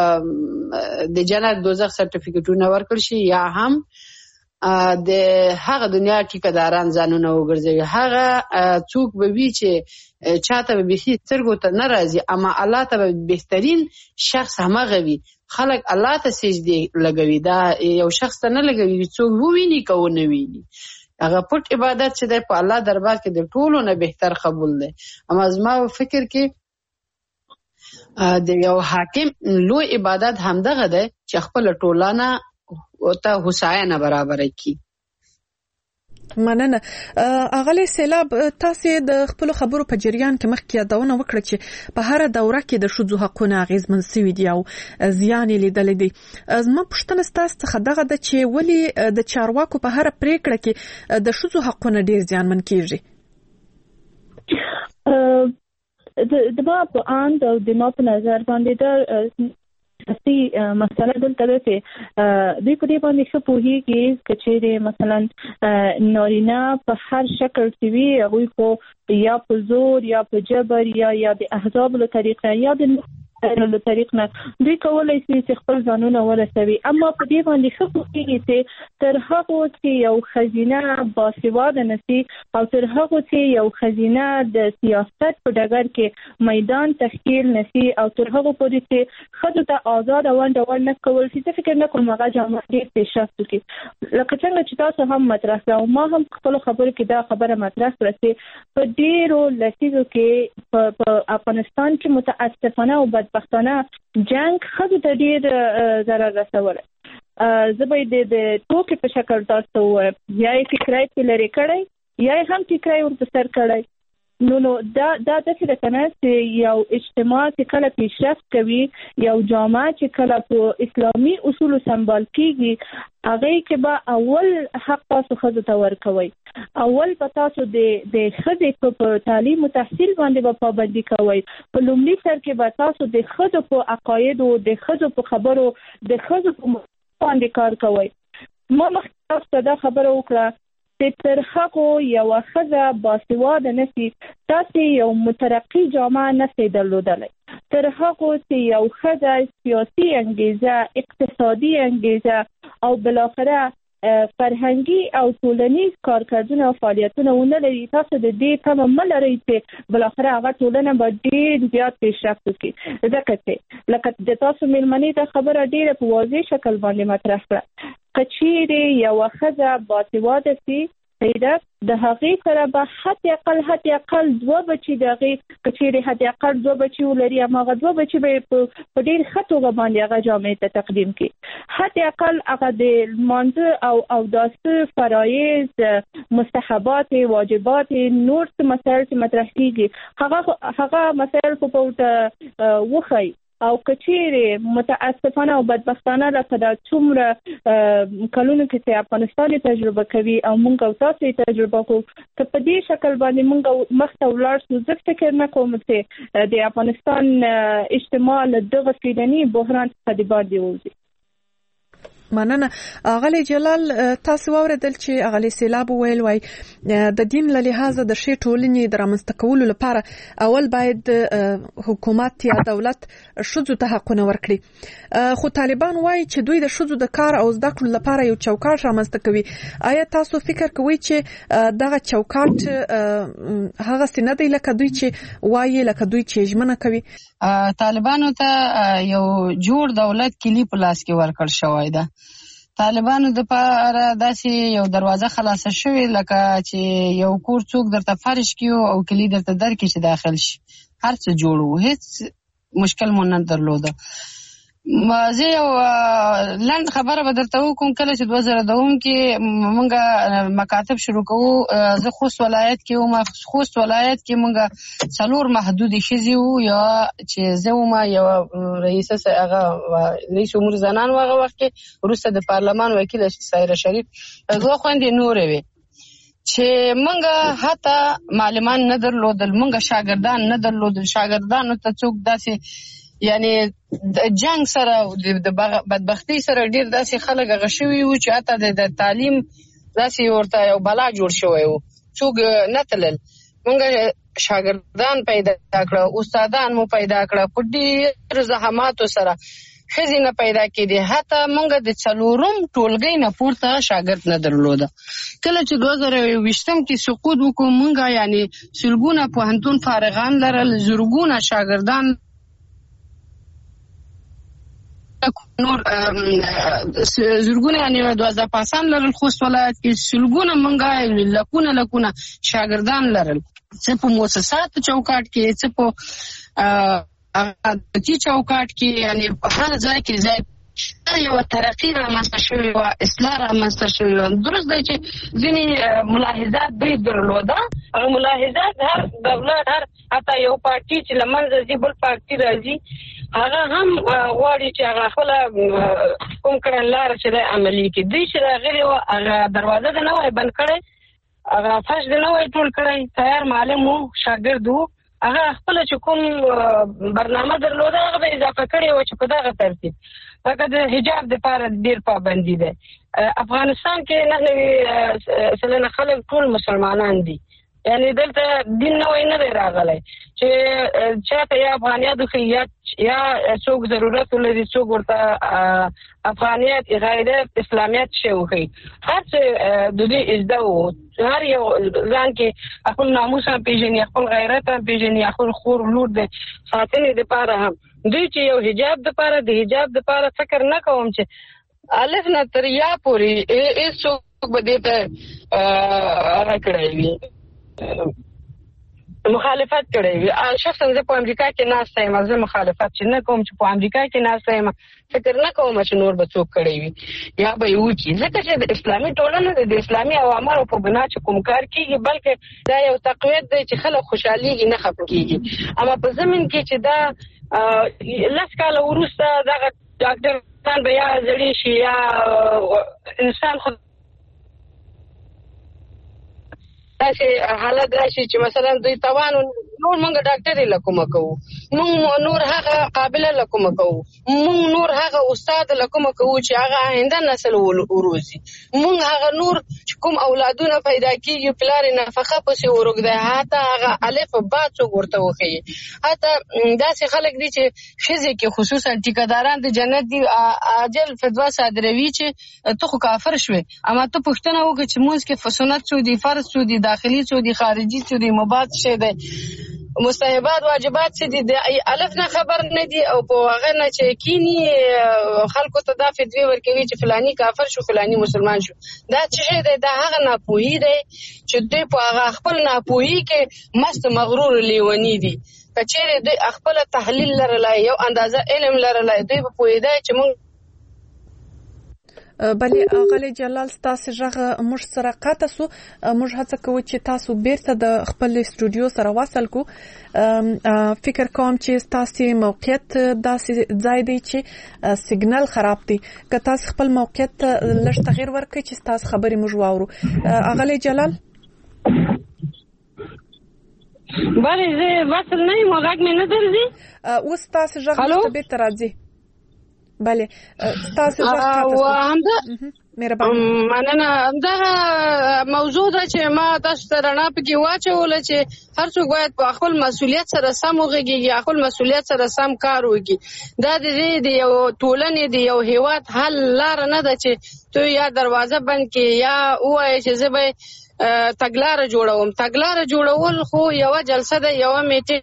د جنت دوزخ سرټیفیکټونه ورکړل شي یا هم د هغه دنیا ټیکهداران ځانونه وګرځوي هغه څوک به وي چې چاته به بيخي سترګو ته نه راځي اما الله ته به بهترین شخص همغه وي خلک الله ته سجدي لګوي دا یو شخص ته نه لګوي څوک وویني کو نه ویني هغه پټ عبادت چې د په الله دربار کې د ټولو نه بهتر قبول دی اما زما فکر کې د یو حاکم لوی عبادت همدغه ده چې خپل ټولنه ته هوساینه برابر کی. مننه. اغلی سیلاب، تاسو د خپل خبرو په جریان کې مخکې یادونه وکړه چې په هر دوره کې د ښځو حقونه اغیزمن شوي دي او زیان یې لیدلی دی. زما پوښتنه ستاسو څخه دغه ده چې ولې د چارواکو په هر پریکړه کې د ښځو حقونه ډیر زیانمن کیږي؟ د ما په اند او د ما په نظر باندې دا اصلي مسله دلته ده چې دوی په دې باندې ښه پوهېږي که چیرې مثلا نارینه په هر شکل کې وي، هغوی خو یا په زور یا په جبر یا یا د احزابو له طریقه یا د له طریق نه دوی کولای شي چې خپل ځانونه ورسوي. اما په دې باندې ښه پوهېږي چې تر هغو چې یو ښځینه باسواده نشي او تر هغو چې یو ښځینه د سیاست په ډګر کې میدان تشکیل نشي او تر هغو پورې چې ښځو ته آزاده ونډه ورنه کول شي، زه فکر نه کوم هغه جامعه ډېر پیشرفت وکړي. لکه څنګه چې تاسو هم مطرح کړه او ما هم خپلو خبرو کې دا خبره مطرح کړه چې په ډېرو لسیزو کې په افغانستان کې متاسفانه او بدبختانه جنگ ښځو ته ډېر ضرر رسولی. زه به یې د ټوکې په شکل تاسو ووایم، یا یې فکرای پرې لرې کړی یا یې هم فکرای ورته سر کړی. نو نو دا دا داسې ده که نه چې یو اجتماع چې کله پیشرفت کوي، یو جامعه چې کله په اسلامي اصولو سمبال کېږي، هغې کې به اول حق تاسو ښځو ته ورکوئ. اول به تاسو د د ښځې په تعلیم او تحصیل باندې به پابندي کوئ. په لومړي سر کې به تاسو د ښځو په عقایدو، د ښځو په خبرو، د ښځو په باندې کار کوئ. ما مخکې تاسو ته دا خبره وکړه چې تر هغو یوه ښځه باسواده نشي، تاسې یو مترقي جامعه نشئ درلودلی. تر هغو چې یو ښځه سیاسي انګیزه، اقتصادي انګیزه او بالاخره فرهنګي او ټولنیز کارکردونه او فعالیتونه ونه لري، تاسو د دې تمه مه لرئ چې بالاخره هغه ټولنه به ډېر زیات پیشرفت وکړي. ځکه چې لکه د تاسو مېلمنې ته خبره ډېره په واضح شکل باندې مطرح کړه، که چیرې یوه ښځه باسواده سي، د هغې سره به حتی اقل حتی اقل دوه بچي د هغې که چیرې حتی اقل دوه بچي ولري، هماغه دوه بچي به یې په ډېر ښه توګه باندې هغه جامعې ته تقدیم کړي. حتی اقل هغه د لمانځه او اوداسه فرایض، مستحبات، واجبات، نور څه مسایل چې مطرح کېږي هغه هغه مسایل خو به ورته وښایي. او که چیرې متاسفانه او بدبختانه لکه دا څومره کلونو کې چې افغانستان تجربه کوي او موږ او تاسو یې تجربه کوو، که په دې شکل باندې موږ مخته ولاړ شو، زه فکر نه کوم چې د افغانستان اجتماع له دغه فیلني بحران څخه د باندې ووځي. مننه. اغلی جلال، تاسو واوریدل چې اغلی سیلاب ویل وای د دین له لحاظه د شی ټولنې د رامنځته کولو لپاره اول باید حکومت یا دولت ښځو ته حقونه ورکړي، خو طالبان وایي چې دوی د ښځو د کار او زده کړو لپاره یو چوکاټ رامنځته کوي. آیا تاسو فکر کوئ چې دغه چوکاټ هغه څه نه دی لکه دوی چې وایي، لکه دوی چې ژمنه کوي؟ طالبانو ته یو جوړ دولت کلی په لاس کې ورکړل شوی ده. طالبانو د پاره داسې یو دروازه خلاصه شوې لکه چې یو کور څوک درته فرش کیو او کلی درته درکې چې داخل شي، هر څه جوړ وو، هیڅ مشکل مو نه درلوده. زه یو لنډ خبره به درته وکړم. کله چې دوه زره دوم کې موږ مکاتب شروع کوو، زه خوست ولایت کې وم. خوست ولایت کې موږ څلور محدودې ښځې وو، یا چې زه وم یوه رئیسه هغه رئیس امور زنان و هغه وخت کې، وروسته د پارلمان وکیله سایره شریف، دوه خویندې نورې وې چې موږ حتی معلمان نه درلودل، موږ شاګردان نه درلودل. شاګردانو ته څوک داسې یعنی د جنگ سره د بدبختی سره ډیر داسې خلک هغه شوي وو چې حتی د تعلیم داسې ورته یو بلا جوړ شوی وو، څوک نه تلل. موږ شاګردان پیدا کړه، استادان مو پیدا کړه، په ډېر زحماتو سره ښځې نه پیدا کېدې. حتی موږ د څلورم ټولګۍ نه پورته شاګرد نه درلوده. کله چې دوه زره یوویشتم کې سقوط وکړو، موږ یعنی سلګونه پوهنتون فارغان لرل، زرګونه شاګردان نور زرګونه یعنی دوازده پاسان لرل. خوست ولایت کې سلګونه منګه لکونه لکونه شاګردان لرل، څه په مؤسساتو چوکاټ کې، څه په اقتصادي چوکاټ کې، یعنی په هر ځای کې ځای یو ترقی رامنځته شوې وه، اصلاح رامنځته شوې وه. درست دی چې ځینې ملاحظات دوی درلوده. هغه ملاحظات هر دولت، هر حتی یو پارټي چې له منځه ځي بل پارټي راځي، هغه هم غواړي چې هغه خپله کوم کړنلاره چې دی عملي کړي. دوی چې راغلي وه هغه دروازه د نه وای بند کړی، هغه فرش د نه وای ټول کړی، تیار معلم و، شاګرد و، هغه خپله چې کوم برنامه درلوده هغه به اضافه کړې وه چې په دغه ترتیب لکه د حجاب دپاره ډېر پابندي دی. افغانستان کې نهه سلنه خلک ټول مسلمانان دي، یعنی دلته دین نوی نه دی راغلی چې چاته یا افغانیت وښیي یا څوک ضرورت ولري څوک ورته افغانیت غیرت اسلامیت شی وښیي. هر څه د دوی زده وو، هر یو ځان کې خپل ناموس هم پېژني، خپل غیرت هم پېژني، خپل خور لور د ساتنې دپاره هم. دوی چې یو حجاب دپاره د حجاب دپاره فکر نه کوم چې الف نه تر یا پورې هېڅوک به دې ته هغه کړی وي مخالفت کړی وي. شخصا زه په امریکا کې ناسته یم، زه مخالفت چې نه کوم چې په امریکا کې ناسته یم، فکر نه کوم چې نور به څوک کړی وي یا به یې وکړي، ځکه چې د اسلامي ټولنه د اسلامي اوامرو په بنا چې کوم کار کېږي بلکې دا یو تقویت دی چې خلک خوشحالېږي نه خفه کېږي. اما په ضمن کې چې دا لس کاله وروسته دغه ډاکټران به یا زړې شي یا انسان خود داسې حالت راشي چې مثلا دوی توان نور موږ ډاکټرې له کومه کوو، موږ نور هغه قابله له کومه کوو، موږ نور هغه استاد له کومه کوو چې هغه آینده نسل وروزي، موږ هغه نور چې کوم اولادونه پیدا کېږي پلار یې نفقه پسې ورږدی، حتی هغه الف با څوک ورته وښیي. حتی داسې خلک دي چې ښځې کې خصوصا ټیکهداران د جنت دي عاجل فتوا صادروي چې ته خو کافر شوې، اما ته پوښتنه وکړه چې مونځ کې سنت څو دي، فرض څو دي، داخلي څو دي، خارجي څو دي، مباح څه دی، مستحبات واجبات څه دي، د الف نه خبر نه دي او په هغه نه چې کینی خلکو ته دا فتوی ورکوي چې فلانی کافر شو فلانی مسلمان شو. دا څه دی؟ دا هغه ناپوهي دی چې دوی په هغه خپل ناپوهي کې مست مغرور لیونی دي. که چیرې دوی خپل تحلیل لرلای، یو اندازه علم لرلای، دوی به پوهېدای چې موږ بلې اغلی جلال ستاسو ژغه موږ سره قاطع سو. موږ هڅه کوو چې تاسو بیرته د خپل استودیو سره وصل کو. فکر کوم چې تاسو موقعیت داسې ځای دی چې سیګنال خراب دی، که تاسو خپل موقعیت لږ تغییر ورکړئ چې تاسو خبرې موږ واورو. اغلی جلال بله زه وصل نه یم، غږ مې نه درځي. اوس تاسو ژغ مې بیرته راځي. بله ستاسو مننه. همدغه موضوع ده چې ما تاسو ته رڼا پکې واچوله چې هر څوک باید په خپل مسؤلیت سره سم وغږیږي، خپل مسؤلیت سره سم کار وکړي. دا د دې د یو ټولنې د یو هیواد حل لاره نه ده چې تو یا دروازه بند کړي یا ووایې چې زه به تګلاره جوړوم. تګلاره جوړول خو یوه جلسه ده، یوه میټینګ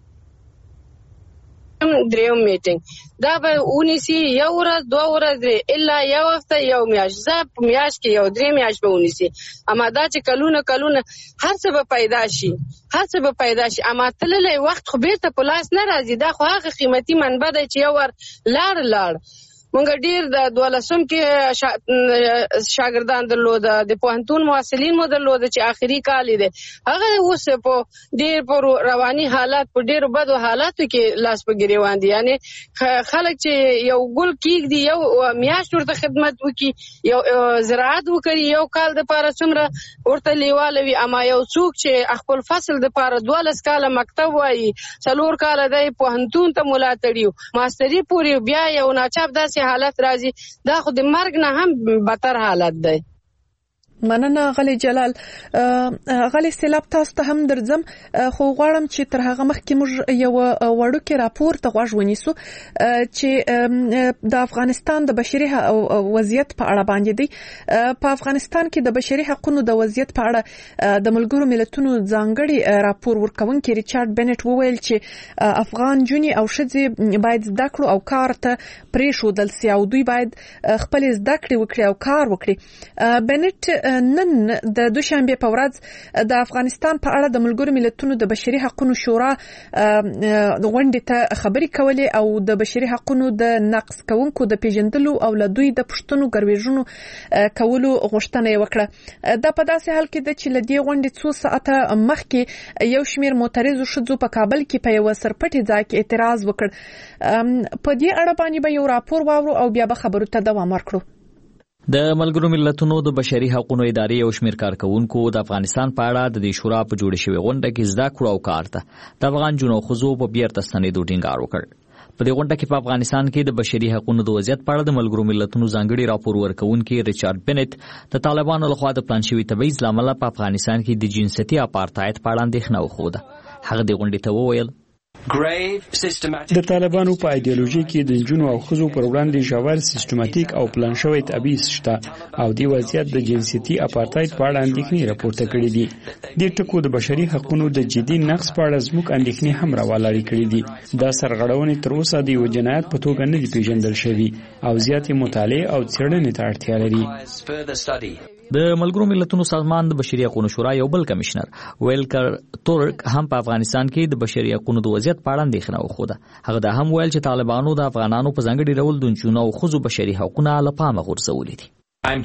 دریم میټینګ، دا به ونیسي یو ورځ دوه ورځې الا یو هفته یو میاشت، زه په میاشت کې یو درې میاشت به ونیسي. اما دا چې کلونه کلونه هر څه به پیدا شي، هر څه به پیدا شي، اما تللی وخت خو بیرته په لاس نه راځي. دا خو هغه قیمتي منبع دی چې یو ور لاړ لاړ مونږ ډیر د دولسم کې شا... شاګردان درلوده، د پوهنتون محصلین مو درلوده چې آخري کال دی، هغه اوس په ډیر په رواني حالات په ډیر بدو حالاتو کې لاس په ګریوان دي. یعنی خلک چې یو ګل کېږدي، یو میاشت ورته خدمت وکړي، یو زراعت وکړي، یو کال دپاره څومره ورته لیواله وي، اما یو څوک چې خپل فصل دپاره دولس کاله مکتب وایي، څلور کاله دی پوهنتون ته ملا تړي، ماستري پورې، بیا یو ناچاپ داسې حالت راځي، دا خو د مرګ نه هم بدتر حالت دی. مننه غلی جلال. غلی سیلاب تاسو ته هم درځم، خو غواړم چې تر هغه مخکې موږ یو وړوکی راپور ته غوږ ونیسو چې د افغانستان د بشري وضعیت په اړه باندې دی. په افغانستان کې د بشري حقوقو د وضعیت په اړه د ملګرو ملتونو ځانګړي راپور ورکونکي ریچارډ بنټ وویل چې افغان جونې او ښځې باید زده کړو او کار ته پرېښودل سي او دوی باید خپل زده کړې وکړي او کار وکړي. بنټ نن د دوشنبه په ورځ د افغانستان په اړه د ملګرو ملتونو د بشري حقوقو شورا غونډې ته خبري کولې او د بشري حقوقو د نقض کوونکو د پیژندلو او له دوی د پښتنو ګرویژونو کولو غوښتنه وکړه. دا په داسې حال کې د چې لدی غونډې څو ساعته مخکې یو شمیر معترضو شذو په کابل کې په یو سرپټي ځای کې اعتراض وکړ. په دې اړه باندې به یو راپور واورو او بیا به خبرو ته دوام ورکړو. د ملګرو ملتونو د بشري حقوقو ادارې او شمیر کارکونکو د افغانستان په اړه د دې شورا په جوړ شوی غونډه کې زده کړو او کارته د افغان جنو خزو په بیرته ستنېدو ټینګار وکړ. په دې غونډه کې په افغانستان کې د بشري حقوقو د وضعیت په اړه د ملګرو ملتونو ځانګړي راپور ورکونکي ریچارډ بنت د طالبانو لخوا د پلان شوی تبعیض لامل په افغانستان کې د جنسیتي اپارټایډ په اړه اندېښنه وښوده. هغه د غونډې ته وویل د طالبانو په ایدئولوژي کې د جنونو او خزو پر وړاندې ژور سیستماتیک او پلان شوی تبعیض شته او د وضعیت د جنسیتي اپارټایډ په اړه اندېښنې راپورته کړې دي. د ټکو د بشري حقوقو د جدي نقض په اړه زموږ اندېښنې هم راولاړې کړې دي. دا سرغړونې تر اوسه د یو جنایت په توګه نه دي پیژندل شوي او زیاتې مطالعه او څېړنې ته اړتیا لري. د ملګرو ملتونو سازمان د بشري حقوقو شورا یو بل کمشنر ویلکر تورک هم په افغانستان کې د بشري حقوقو د وضعیت په اړه اندېښنه وښوده. هغه دا هم ویل چې طالبانو د افغانانو په ځانګړي ډول د نجونو او ښځو بشري حقوقونه له پامه غورځولي دي.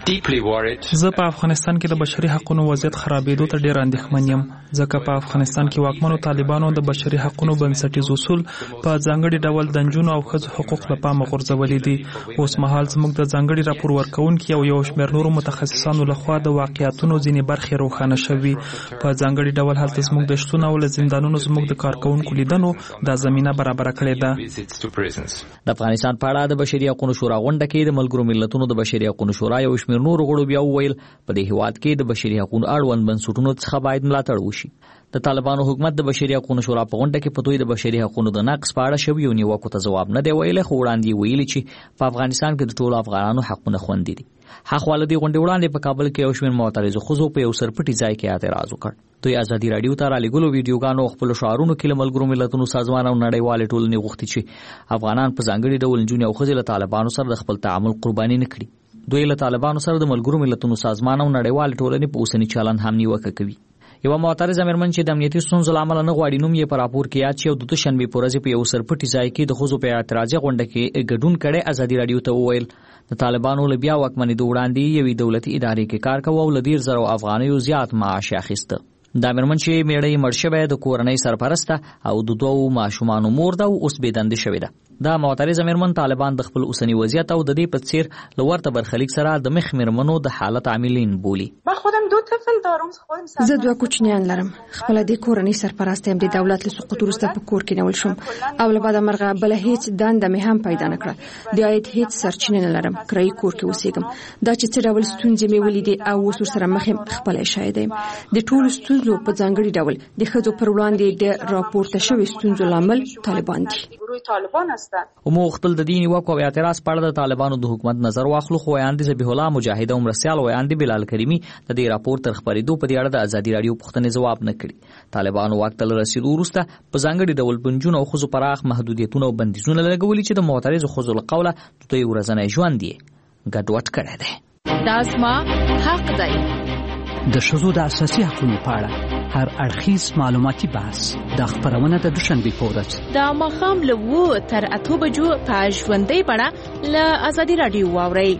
زه په افغانستان کې د بشري حقوقو وضعیت خرابېدو ته ډېر اندېښمن یم ځکه په افغانستان کې واکمنو طالبانو د بشري حقوقو بنسټیز اصول په ځانګړي ډول د نجونو او ښځو حقوق له پامه غورځولي دي. اوس مهال زموږ د ځانګړي راپور ورکونکي او یو شمېر نورو متخصصانو لخوا د واقعیتونو ځینې برخې روښانه شوي. په ځانګړي ډول هلته زموږ د شتون او له زندانونو زموږ د کارکونکو لیدنو دا زمینه برابره کړې ده. د افغانستان په اړه د بشري حقوقو شورا غونډه کې د ملګرو ملتونو د بشري حقوقو شورا یو شمېر نور غړو بیا وویل په دې هیواد کې د بشري حقوقو اړوند بنسټونو څخه باید ملاتړ وشي. د طالبانو حکومت د بشري حقوقو شورا په غونډه کې په دوی د بشري حقوقو د نقض په اړه شوی نیوکو ته ځواب نه دی ویلی، خو وړاندې ویلي چې په افغانستان کې د ټولو افغانانو حقونه خوندي دي. حقواله دې غونډې وړاندې په کابل کې یو شمېر معترضو ښځو په یو سرپټي ځای کې اعتراض وکړ. دوی ازادي راډیو ته رالیږلو ویډیوګانو خپل شعارونو کې له ملګرو ملتونو سازمان او نړیوالې ټولنې غوښتي چې افغانان په ځانګړي ډول نجونې او ښځې له طالبانو سره د خپل تعامل قرباني نه کړي. دوی له طالبانو سره د ملګرو ملتونو سازمان او نړیوالې ټولنې په اوسني چلند هم نیوکه کوي. یو معترضه مېرمن چې د امنیتي ستونزو له امله نه غواړي نوم یې په راپور کې یاد شي او د دوشنبې په ورځ په یو سرپټي ځای کې د ښځو په اعتراضي غونډه کې ګډون کړی ازادي راډیو ته وویل د طالبانو له بیا واکمنېدو وړاندې یوې دولتي ادارې کې کار کوه او له ډېر زرو افغانیو زیات معاش اخیسته. دا مېرمن چې میړه یې مړ شوی د کورنۍ سرپرسته او د دوو ماشومانو مور ده او اوس بېدندې شوې ده. دا معترضه مېرمن طالبان د خپل اوسني وضعیت او د دې په څیر له ورته برخلیک سره د مخ مېرمنو د حالت عاملین بولي. زه دوه کوچنیان لرم. خپل د کورنۍ سرپرست یم. د دولت له سقوط وروسته په کور کې نیول شوم او له بعده مرغه بل هیڅ دنده مې هم پیدا نه کړه. د عاید هیڅ سرچینه نه لرم. کرایي کور کې اوسېږم. دا چې څه ډول ستونزې مې ولیدې او اوس ورسره مخ یم خپله شاهد یم. د ټولو ستونزو په ځانګړي ډول د ښځو پر وړاندې د راپورته شوي ستونزو لامل طالبان دي. ومو خپل د دین نیوکو او اعتراض په اړه د طالبانو د حکومت نظر واخلو، خو ویاندې ذبیح الله مجاهد او مرستیال ویاندې بلال کریمي د دې راپور تر خپرېدو په دې اړه د ازادي راډیو پوښتنې ځواب نه کړي. طالبانو واک ته له رسېدو وروسته په ځانګړي ډول په نجونو او ښځو پراخ محدودیتونه او بندیزونه لګولي چې د معترضو ښځو له قوله د دوی ورځنی ژوند یې ګډوډ کړی دی. دا زما حق دی. د ښځو د اساسي حقوقو په اړه هر اړخیز معلوماتي بحث د خبرونه د دوشنبې په ورځ د ماښام له اوو تر اتو بجو په ژوندۍ بڼه له ازادي راډیو واورئ.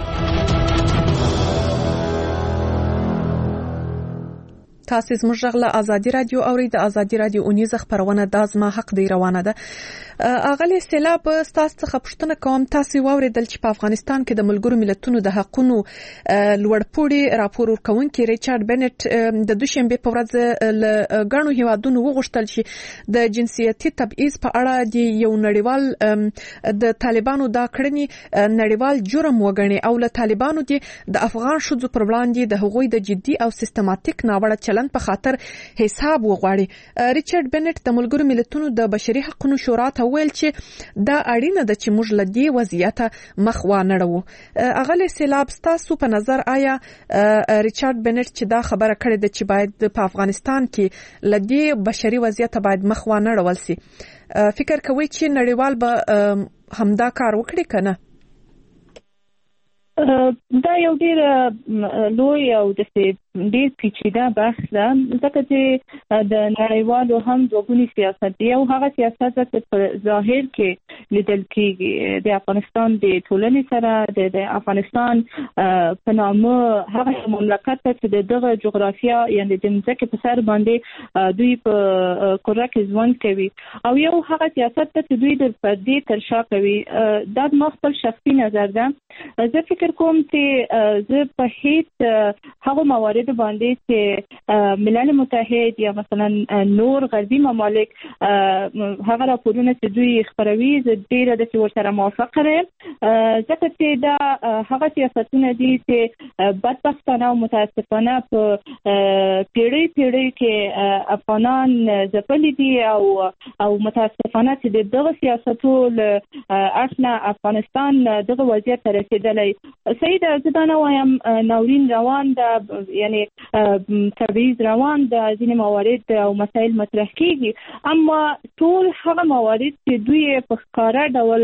تاسو زموږ غږ له ازادي راډیو اورئ. د ازادي راډیو اونیزه خبرونه د زما حق دی روانه ده. اغلی سیلاب تاسو څخه پوښتنه کوم، تاسو واوریدل چې په افغانستان کې د ملګرو ملتونو د حقوقو لوړپوړي راپور ورکونکي ریچارډ بنت د دوشنبې په ورځ له غاڼو هیوادونو وغوښتل چې د جنسیتي تبعیض په اړه د یو نړیوال د طالبانو دا کړنی نړیوال جرم وګڼي او له طالبانو د افغان شذو پر وړاندې د هغوی د جدي او سیستماتیک ناوړه چلند په خاطر حساب وغواړي. ریچارډ بنت د ملګرو ملتونو د بشري حقوقو شورا ته ویل چې دا اړینه ده چې موږ له دې وضعیت مخ وانړو. اغلی سیلاب ستاسو په نظر آیا ریچارډ بنت چې دا خبره کړې ده چې باید په افغانستان کې له دې بشري وضعیت باید مخ وانړول سي، فکر کوي چې نړیوال به همدا کار وکړي کنه؟ دا یو ډیر لوی او د ډیر پیچیده بحث ده، ځکه چې د نړیوالو هم دوګونی سیاست دی او هغه سیاست چې په ظاهر کې لیدل کېږي د افغانستان د ټولنې سره د افغانستان په نامه هغه مملکت چې د دغه جغرافیا یعنی د ځمکې په سر باندې دوی په کره کې ژوند کوي او یو هغه سیاست چې دوی د پردې تر شا کوي. دا د خپل شخصي نظر ده. زه فکر کوم چې زه په هیڅ هغه موارد باندې چې ملل متحد یا مثلا نور غربي ممالک هغه راپورونه چې دوی خبروي زه ډیره د ورسره موافقه یم، ځکه چې دا هغه سیاستونه دي چې بدبختانه او متاسفانه په پیړۍ پیړۍ کې افغانان ځپلي دي او او متاسفانه چې دغه سیاستو له اصله افغانستان دغه وضعیت ته رسیدلی. سید زدانه وایم ناورین روان ده، یعنی تبعیض روان ده، ځینې موارد او مسایل مطرح کیږي، اما ټول هغه موارد چې دوی په ښکاره ډول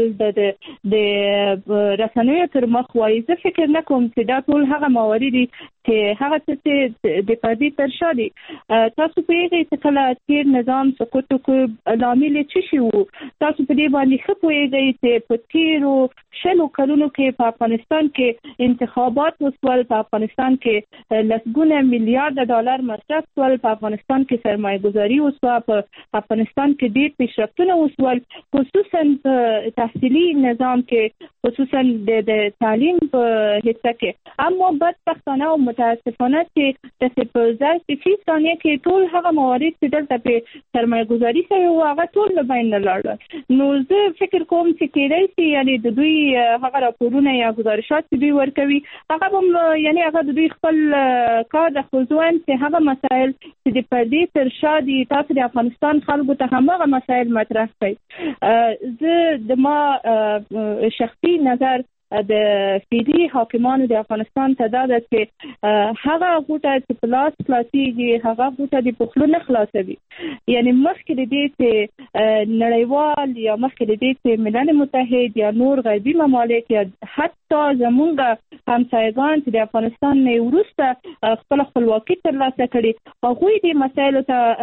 د رسنیو تر مخ وایي، زه فکر نه کوم چې دا ټول هغه موارد دي چې هغه څه د پردې تر شا دي. تاسو پوهیږئ چې کله تیر نظام سقوط وکړ لامل یې څه شی و؟ تاسو په دې باندې ښه پوهیږئ چې په تیرو شلو کلونو کې په افغانستان کې انتخابات وسول، په افغانستان کې لسګونه میلیارډ ډالر مصرف شول، په افغانستان کې سرمایه گذاري وسوه، په افغانستان کې ډېر پیشرفتونه وسول، خصوصا په تحصیلي نظام کې، خصوصا د تعلیم په حصه کې. اما بدبختانه او متاسفانه چې د په ځای فی ثانیه کې ټول هغه موارد چې دلته په سرمایه گذاري شوی و هغه ټول له بین لاړل. نو زه فکر کوم چې کېدای شي یعنی د دوی هغه راپورونه یا گزارشات چې دوی ورکوي هغه هم یعنی هغه د دوی خپل کار د خصوصاً چې هغه مسایل چې د پردې تر شا دي تاسو د افغانستان خلکو ته هم هغه مسایل مطرح کړئ. زه د ما شخصي نظر د فعلي حاکمانو د افغانستان ته دا ده چې هغه غوټه چې په لاس خلاصېږي هغه غوټه د په خوله نه خلاصوي. یعنی مخکې د دې چې نړیوال یا مخکې د دې چې ملل متحد یا نور غربي ممالک یا حتی زمونږ همسایگان چې د افغانستان نه وروسته خپل خپلواکي ترلاسه کړي هغوی دې مسایلو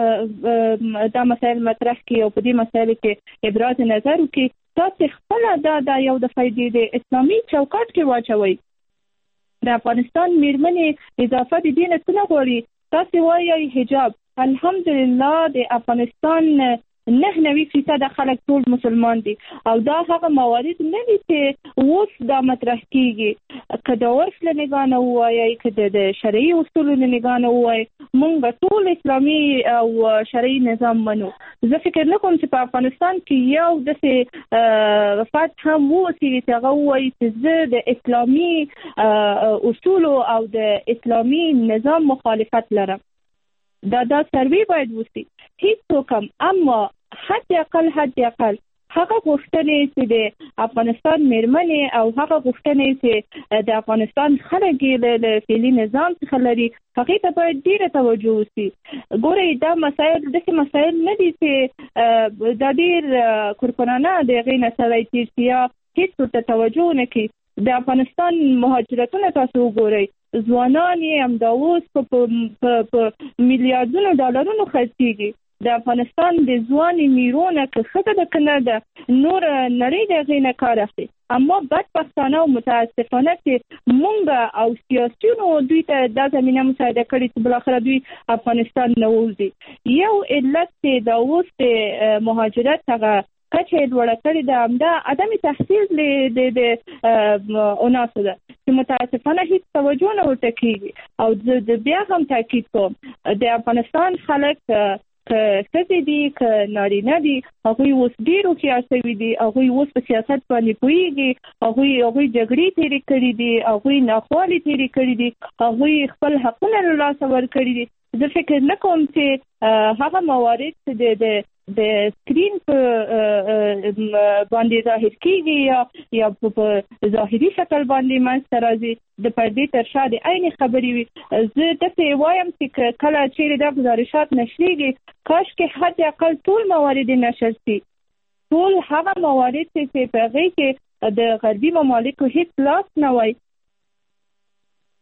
ته دا مسایل مطرح کړي او په دې مسایلو کې ابراز نظر وکړي. تاسو خپل دا د یو د فائدې د اسلامي چوکاټ کې واچوي. د افغانستان میرمنې اضافه د دین څخه غواړي. تاسو وایي حجاب، الحمدلله د افغانستان نه نوي فیصد خلک ټول مسلمان دي او دا هغه موارد نه دي چې اوس دا مطرح کیږي. که د عرف له نگاه نه ووایي، که د شرعي اصولو له نگاه نه ووایي، موږ ټول اسلامي او شرعي نظام منو. زه فکر نه کوم چې په افغانستان کې یو داسې فرد هم ووسي چې هغه ووایي چې زه د اسلامي اصولو او د اسلامي نظام مخالفت لرم. دا دا سروي باید وسی هیڅ کوم، اما حد اقل حد اقل هغه غوښتنې چې د افغانستان میرمنې او هغه غوښتنې چې د افغانستان خلک له فعلي نظام څخه لري هغې ته باید ډېره توجه وشي. ګورئ دا مسایل داسې مسایل نه دي چې دا ډېر کورکورانه د هغې نه سړی تېر شي یا هېڅ ورته توجه ونه کړي. د افغانستان مهاجرتونه تاسو وګورئ، ځوانان یې همدا اوس په میلیاردونو ډالرونو خرڅېږي. د افغانستان د ځوانې میرونه که ښځه ده که نه ده نور نړۍ د هغې نه کار اخلي. اما بدبختانه او متاسفانه چې مونږ او سیاسیونو دوی ته دا زمینه مساعده کړې چې بالاخره دوی افغانستان نه ووځي. یو علت چې دا اوس د مهاجرت هغه کچه لوړه کړې ده همدا عدم تحصیل د اناسو ده چې متاسفانه هیڅ توجه نه ورته کېږي. او زه بیا هم تاکید کوم د افغانستان خلک که ښځې دي که نارینه دي هغوی اوس ډېر هوښیار شوي دي، هغوی اوس په سیاست باندې پوهېږي، هغوی هغوی جګړې تېرې کړي دي، هغوی ناخوالې تېرې کړي دي، هغوی خپل حقونه له لاسه ورکړي دي. زه فکر نه کوم چې هغه موارد چې د د سکرین په باندې ظاهر کیږي یا یا په ظاهري شکل باندې منځته راځي د پردې تر شا د عین خبرې وي. زه داسې وایم چې کله چیرې دا گزارشات نشریږي کاشکې حد اقل ټول موارد نشر شي، ټول هغه موارد چې په هغې کې د غربي ممالکو هیڅ لاس نه وای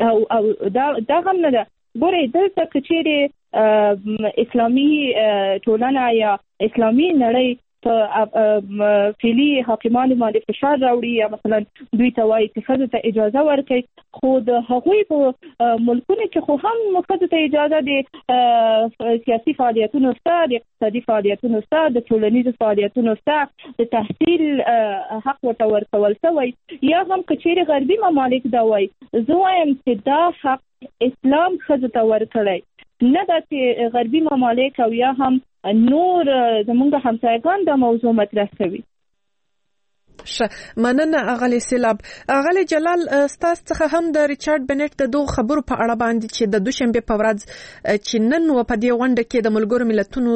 او دا دا هم نه ده. ګورې دلته کچېرې اسلامي ټولنه یا اسلامي نړۍ په فعلي حاکمانو باندې فشار راوړي یا مثلا دوی ته وایي چې ښځو ته اجازه ورکړي، خو د هغوی په ملکونو کې خو هم ښځو ته اجازه د سیاسي فعالیتونو شته، د اقتصادي فعالیتونو شته، د ټولنیزو فعالیتونو شته، د تحصیل حق ورته ورکول شوی. یا هم که چیرې غربي ممالک دا وایي، زه وایم چې دا حق اسلام ښځو ته ورکړی، نه دا چې غربي ممالک او یا هم نور زمونږ همسایگان دا موضوع مطرح کوي. ش مننه اغلی سیلاب. اغلی جلال ستاسو څخه هم د ریچارډ بنټ د دوه خبرو په اړه باندې چې د دوشنبه په ورځ چې نن و په دې غونډه کې د ملګرو ملتونو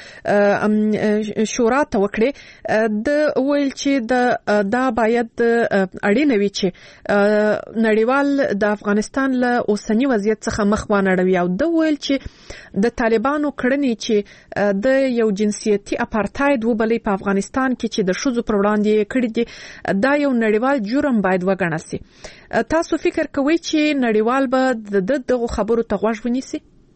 د شورا ته وکړي، د ویل چې د دا باید اړینه وي چې نړیوال د افغانستان له اوسنی وضعیت څخه مخ وانړوي، او د ویل چې د طالبانو کړنې چې د یو جنسیتي اپارټاید وبلې په افغانستان کې چې د ښځو پر وړاندې کړي دا یو نړیوال جرم باید وګڼل شي. تاسو فکر کوئ چې نړیوال به د دغه خبرو ته غوږ ونیسي؟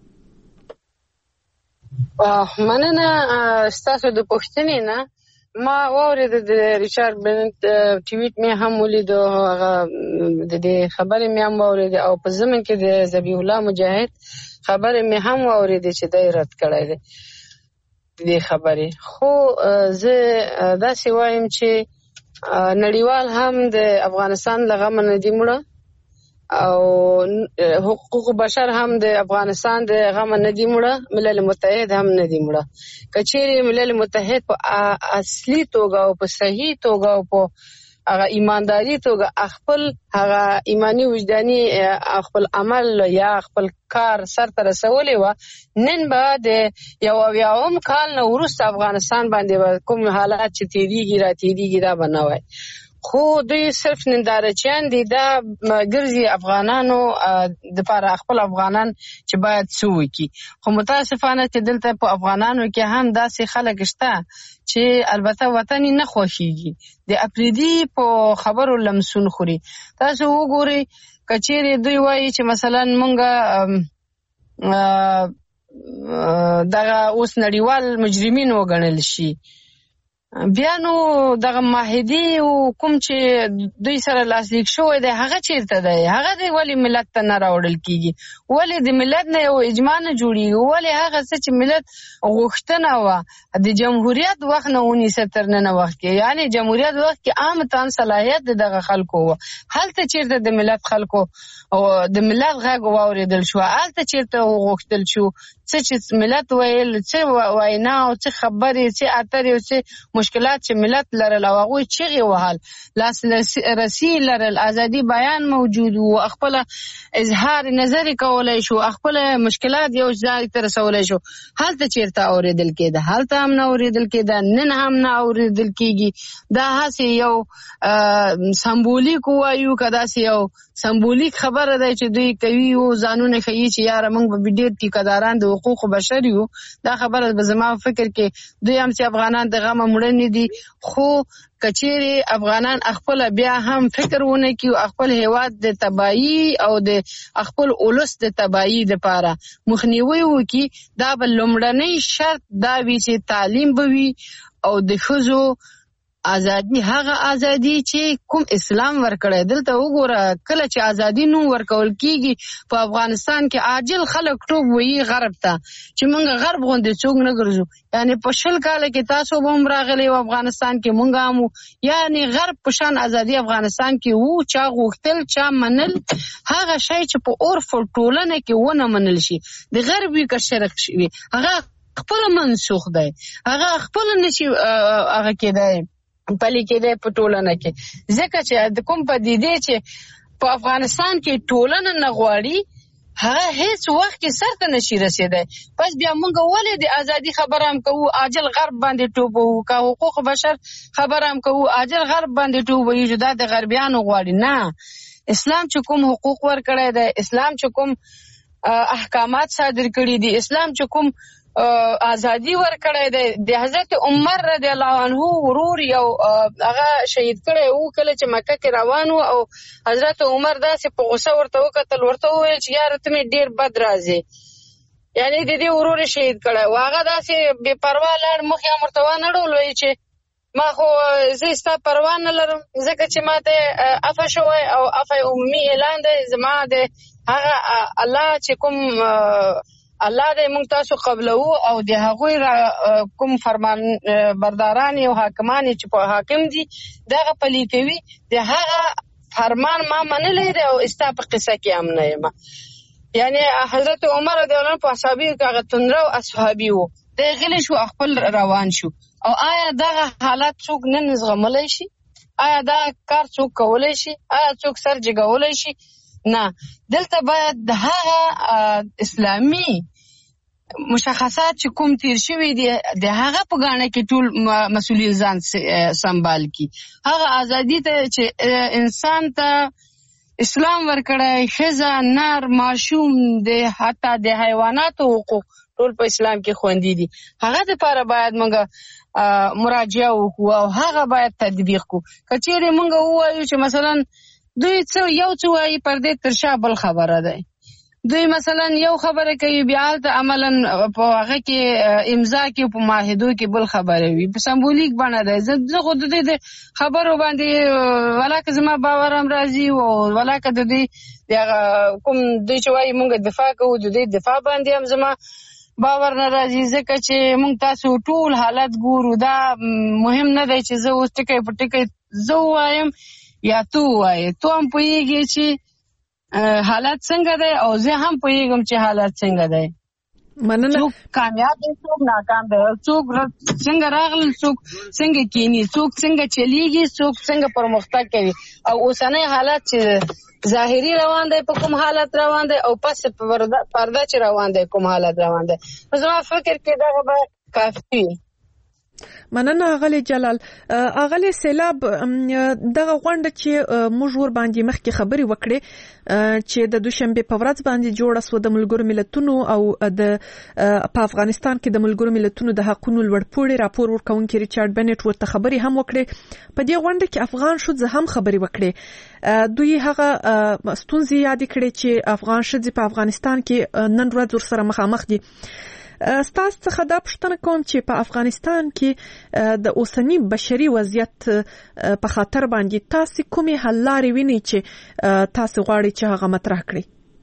مننه ستاسو د پوښتنې نه. ما واورېد د ریچارډ بنټ ټویټ مې هم ولید، هغه د دې خبرې مې هم واورېد، او په ضمن کې د ذبیح الله مجاهد خبرې مې هم واورېد چې دی رد کړی دی د دې خبرې. خو زه داسې وایم چې نړیوال هم د افغانستان لغمه نه دی مړه، او حقوق بشر هم د افغانستان د غمه نه دی مړه، ملل متحد هم نه دی مړه. کچېرې ملل متحد په اصلي توګه او په صحیح توګه او په هغه ایمانداري توګه خپل هغه ایمانی وجداني خپل عمل یا خپل کار سرته رسولې و، نن به د یو اویاوم کال نه وروسته افغانستان باندې کوم حالات چې تیریږي را تیریږي دا به نه وای. خو دوی صرف نندارچیان دي، دا ګرځي افغانانو د پاره خپل افغانان چې باید څه وکړي. خو متاسفانه چې دلته په افغانانو کې هم داسې خلک شته چې البته وطن نه خوښيږي، د اپریدي په خبرو لمسون خوري. تاسو وګورئ کچېرې دوی وایي چې مثلا مونږه دغه اوس نړیوال مجرمین وګڼل شي، بیا نو دغه معاهدې او کوم چې دوی سره لاسلیک شوی دی هغه چیرته دی؟ هغه دی ولی ملت ته نه راوړل کیږي؟ ولی د ملت نه یو اجماع نه جوړیږي؟ ولی هغه څه چې ملت غوښتنه وه د جمهوریت وخت نه ونیسه تر نن وخت کې، یعنی جمهوریت وخت کې عام تن صلاحیت د دغه خلکو وه، هلته چیرته د ملت خلکو او د ملت غږ واورېدل شو؟ هلته چیرته غوښتل شو څه چې ملت ویل، څه وینا او څه خبرې، څه اترې او څه مشکلات چې ملت لرل او هغوی چغې وهل، لاس رسی لرل، ازادي بیان موجود و، خپل اظهار نظر کولای شو، خپل مشکلات یو ځای ته رسولای شو. هلته چیرته اوریدل کېده؟ هلته هم نه اوریدل کېده، نن هم نه اوریدل کېږي. دا هسې یو سمبولیک وایو که داسې یو سمبولیک خبره ده چې دوی کوي او ځانونه ښیي چې یاره موږ به ډېر ټیکهداران د حقوقو بشر یو. دا خبره به زما فکر کې دوی هم چې افغانان د غمه مړه نه دي، خو کچېرې افغانان خپل بیا هم فکر ونه کړي او خپل هیواد د تباهي او د خپل اولس د تباهي دپاره مخنیوی وکړي، دا به لومړنی شرط دا وي چې تعلیم به وي او د ښځو ازادي، هغه ازادي چې کوم اسلام ورکړی. دلته وګوره کله چې ازادي نو ورکول کیږي په افغانستان کې عاجل خلک ټوب وایي غرب ته چې موږ غرب غوندې څوک نه ګرځو، یعنی په شل کاله کې تاسو به هم راغلی و افغانستان کې، موږ هم وو، یعنی غرب په شان ازادي افغانستان کې وو، چا غوښتل چا منل. هغه شی چې په عرف ټولنه کې ونه منل شي، د غرب وي که شرق وي، هغه خپل منسوخ دی، هغه خپل نشي هغه کېدی پلی کېدی په ټولنه کې. ځکه چې د کوم پدیدې چې په افغانستان کې ټولنه نه غواړي هغه هیڅ وخت کې سرته نشي رسېدی. پس بیا موږ ولې د ازادي خبره هم کوو عاجل غرب باندې ټوبوو، که حقوق بشر خبره هم کوو عاجل غرب باندې ټوبوي چې دا د غربیانو غواړي؟ نه، اسلام چې کوم حقوق ورکړی دی، اسلام چې کوم احکامات صادر کړي دي، اسلام چې کوم ازادي ورکړې ده. د حضرت عمر رضی الله عنه ورور یو هغه شهید کړي وو کله چې مکه کې روان وو او حضرت عمر داسې په غوسه ورته وکتل، ورته وویل چې یار ته مې ډیر بد راځي، یعنی د دې ورور شهید کړي وو. هغه داسې بے پروا لاړ، مخ یې مرتوا نه ډول چې ما خو زه ستا پروا نه لرم، ځکه چې ما ته عفو شوی او عفو عمومي اعلان دی. زما د هغه الله چې کوم الله دې موږ تاسو قبلو او د هغوی کوم فرمان برداران او حاکمان چې په حاکم دي دغه پلي کوي، د هغه فرمان ما منلې دی او استا په قصه کې هم نه یم. یعنی حضرت عمر رضی الله عنه په اصحابي هغه تندرو اصحابي وو، د غلی شو خپل روان شو. او آیا دغه حالت څوک نن زغملای شي؟ آیا دا کار څوک کولای شي؟ آیا څوک سر جګولای شي؟ نه. دلته باید د هغه اسلامي مشخصات چې کوم تیر شوی دی د هغه په غاڼه کې ټول مسؤلیت ځان سنبال کی. هغه ازادي ته چې انسان ته اسلام ورکړی، ښځه، نر، ماشوم، د حتی د حیواناتو حقوق ټول په اسلام کې خوندي دي. هغه لپاره باید موږ مراجعه وکړو او هغه باید تطبیق کړو. کچېرې موږ ووایو چې مثلا دوی څه یو څه وایي پر دې تر شا بل خبره ده، دوی مثلا یو خبره کوي بیا هلته عملا په هغه کې امضا کې په معاهدو کې بل خبره وي، په سمبولیک بڼه ده. زه خو د دې د خبرو باندې ولاکه زما باور هم راځي او ولاکه د دې کوم دوی چې وایي موږ دفاع کوو د دې دفاع باندې هم زما باور نه راځي، ځکه چې موږ تاسو ټول حالت ګورو. دا مهم نه دی چې زه اوس ټکی په ټکی زه وایم یا تو وایې، تو هم پوهیږي چې حالت څنګه دی او زه هم پوهیږم چې حالت څنګه دی. مننه. څوک کامیاب دی څوک ناکام دی، څوک څنګه راغلی څوک څنګه کینی، څوک څنګه چلیږي، څوک څنګه پرمختګ کوي. او اوسنۍ حالت چې ظاهري روان دی په کوم حالت روان دی او پس پرده چې روان دی کوم حالت روان دی. زما فکر کې دغه به کافي. مننه اغلی جلال. اغلی سیلاب دغه غونډه چې موږ ور باندې مخکې خبري وکړې چې د دوشنبه په ورځ باندې جوړه سو د ملګرو ملتونو او د په افغانستان کې د ملګرو ملتونو د حقوقو لوړپوړي راپور ورکونکي ریچارډ بنټ ورته خبري هم وکړې. په دې غونډه کې افغان ښځې هم خبري وکړې. دوی هغه ستونزې یاد کړې چې افغان ښځې په افغانستان کې نن ورځ ورسره مخامخ دي. ستاسو څخه دا پوښتنه کوم چې په افغانستان کې د اوسنی بشري وضعیت په خاطر باندې تاسو کومې حل لارې وینئ چې تاسو غواړئ چې هغه مطرح کړئ؟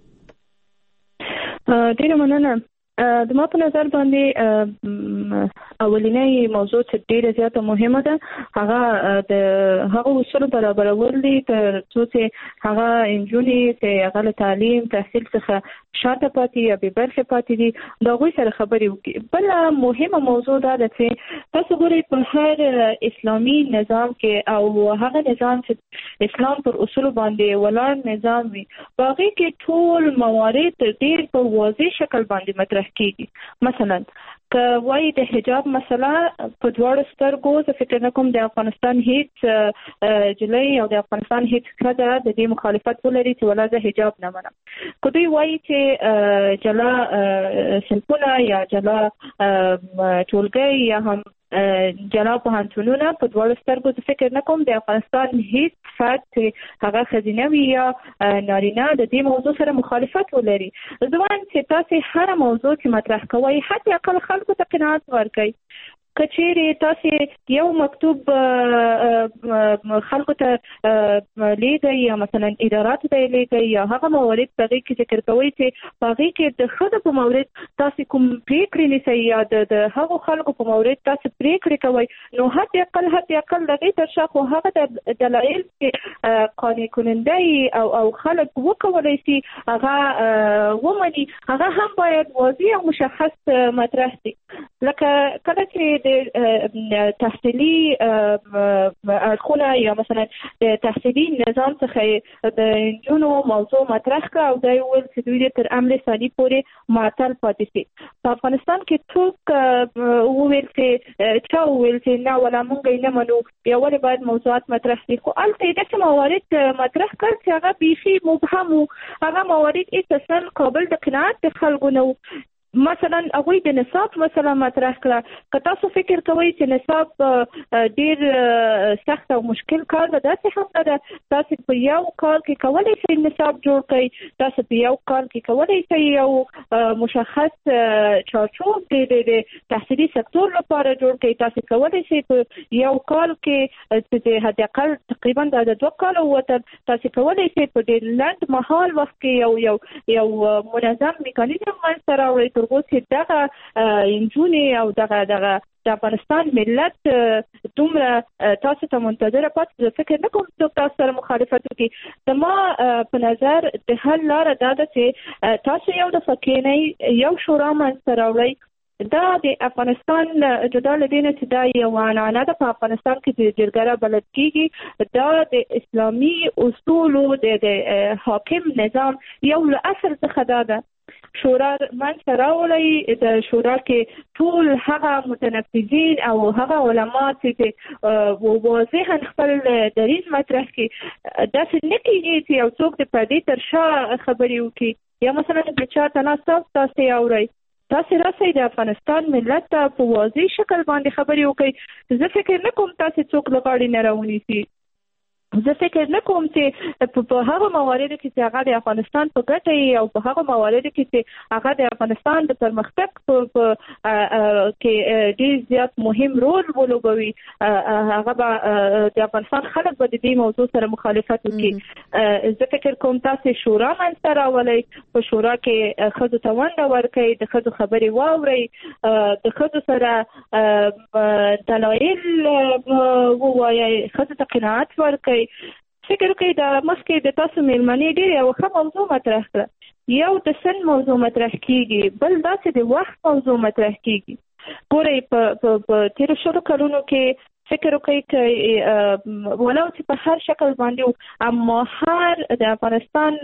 ډیره مننه. د ما په نظر باندې اولینی موضوع چې ډیره زیاته مهمه ده هغه د هغه اصول برابرول دي تر څو چې هغه انجونې چې هغه تعلیم تحصیل څخه شاته پاتې یا بې برخې پاتې دي د هغوی سره خبرې وکړي. بله مهمه موضوع دا ده چې تاسو ګورئ په هر اسلامي نظام کې او هغه نظام چې اسلام پر اصولو باندې ولاړ نظام وي په هغې کې ټول موارد ډېر په واضح شکل باندې مطرح کیږي. مثلا که وایي د حجاب مسله په دواړو سترګو زه فکر نه کوم د افغانستان هیڅ جلۍ او د افغانستان هیڅ ښځه د دې مخالفت ولري چې ولا زه حجاب نه منم. که دوی وایي چې جلا صنفونه یا جلا ټولګۍ یا هم جلا پوهنتونونه په دواړو سترګو زه فکر نه کوم د افغانستان هیڅ فرد چې هغه ښځینه وي یا نارینه د دې موضوع سره مخالفت ولري. زه وایم چې تاسې هره موضوع چې مطرح کوئ حتی اقل خلکو ته قناعت ورکړئ. که چیرې تاسې یو مکتوب خلکو ته لیږئ یا مثلا اداراتو ته یې لیږئ یا هغه موارد په هغې کې ذکر کوئ چې په هغې کې د ښځو په مورد تاسې کوم پرېکړې نیسئ یا د هغو خلکو په مورد تاسې پرېکړې کوئ نو حد اقل حد اقل د هغې تر شا خو هغه دلایل چې قانع کننده او او خلک وکولی شي هغه ومني هغه هم باید واضح او مشخص مطرح شي. لکه کله چې د تحصیلي اړخونه یا مثلا د تحصیلي نظام څخه د نجونو موضوع مطرح کړه او دا یې وویل چې دوی تر امر ثاني پورې معطل پاتې شي. په افغانستان کې څوک وویل چې چا وویل چې نه ولا موږ یې نه منو بیا ولې باید موضوعات مطرح شي. خو هلته یې داسې موارد مطرح کړل چې هغه بیخي مبهم وو، هغه موارد هېڅ اصلا قابل د قناعت د خلکو نه وو. مثلا هغوی د نصاب مثلا مطرح کړه. که تاسو فکر کوئ چې نصاب ډیر سخت او مشکل کار ده، داسې هم نه ده. تاسو په یو کال کې کولی شئ نصاب جوړ کړئ، تاسو په یو کال کې کولی شئ یو مشخص چارچوب د تحصیلي سکتور لپاره جوړ کړئ. تاسو کولی شئ په یو کال کې چې حد اقل تقریبا د دوه کالو وتل، تاسو کولی شئ په ډیر لنډ مهال وخت کې یو یو یو منظم میکانیزم منځته راوړئ تر څو چې دغه نجونې او دغه دغه د افغانستان ملت دومره تاسو ته منتظره پاتې. زه فکر نه کوم چې تاسو سره مخالفت وکړي. زما په نظر د حل لاره دا ده چې تاسو یو دفعه کښېنئ، یو شورا منځته راوړئ. دا د افغانستان جدا له دې نه چې دا یو عنعنه ده په افغانستان کې د جرګه بلد کېږي، دا د اسلامي اصولو د حاکم نظام یو له اصل څخه دا ده. شورا منځته راوړئ، د شورا کې ټول هغه متنفذین او هغه علما چې واضحا خپل دریځ مطرح کړي. داسې نه کېږي چې یو څوک د پردې تر شا خبرې وکړي، یا مثلا د چا ته ناست تاسو یې اورئ. تاسو راسئ د افغانستان ملت ته په واضح شکل باندې خبرې وکړئ. زه فکر نه کوم تاسو څوک له غاړې نه راونیسي. زه فکر نه کوم چې په هغه مواردو کې چې هغه د افغانستان په ګټه وي او په هغه مواردو کې چې هغه د افغانستان د پرمختګ په کې ډېر زیات مهم رول ولوبوي، هغه به د افغانستان خلک به د دې موضوع سره مخالفت وکړي. زه فکر کوم تاسو شورا منځته راولئ، په شورا کې ښځو ته ونډه ورکړئ، د ښځو خبرې واورئ، د ښځو سره دلایل ووایئ، ښځو ته قناعت ورکړئ. فکر وکړئ د مخکې د تاسو مېلمنې ډېر یو ښه موضوع مطرح کړه. یو د سن موضوع مطرح کېږي، بل داسې د وخت موضوع مطرح کېږي. ګورئ په تېرو شلو کلونو کې فکر وکړئ که ولو چې په هر شکل باندې اما هر د افغانستان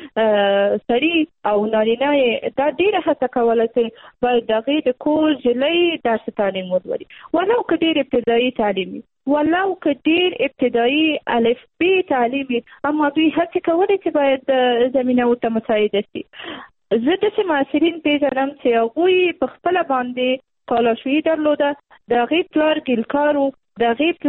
سړي او نارینه یې دا ډېره هڅه کوله چې باید د هغې د کور جلۍ درس تعلیم ولولي، ولو که ډېر ابتدایي تعلیم وي، ولو که ډېر ابتدایي الف بي تعلیم وي، اما دوی هڅې کولې چې باید زمینه ورته مساعده شي. زه داسې محصلین پېژنم چې هغوی په خپله باندې کالاشویي درلوده، د هغې پلار ګیلکار و، د هغې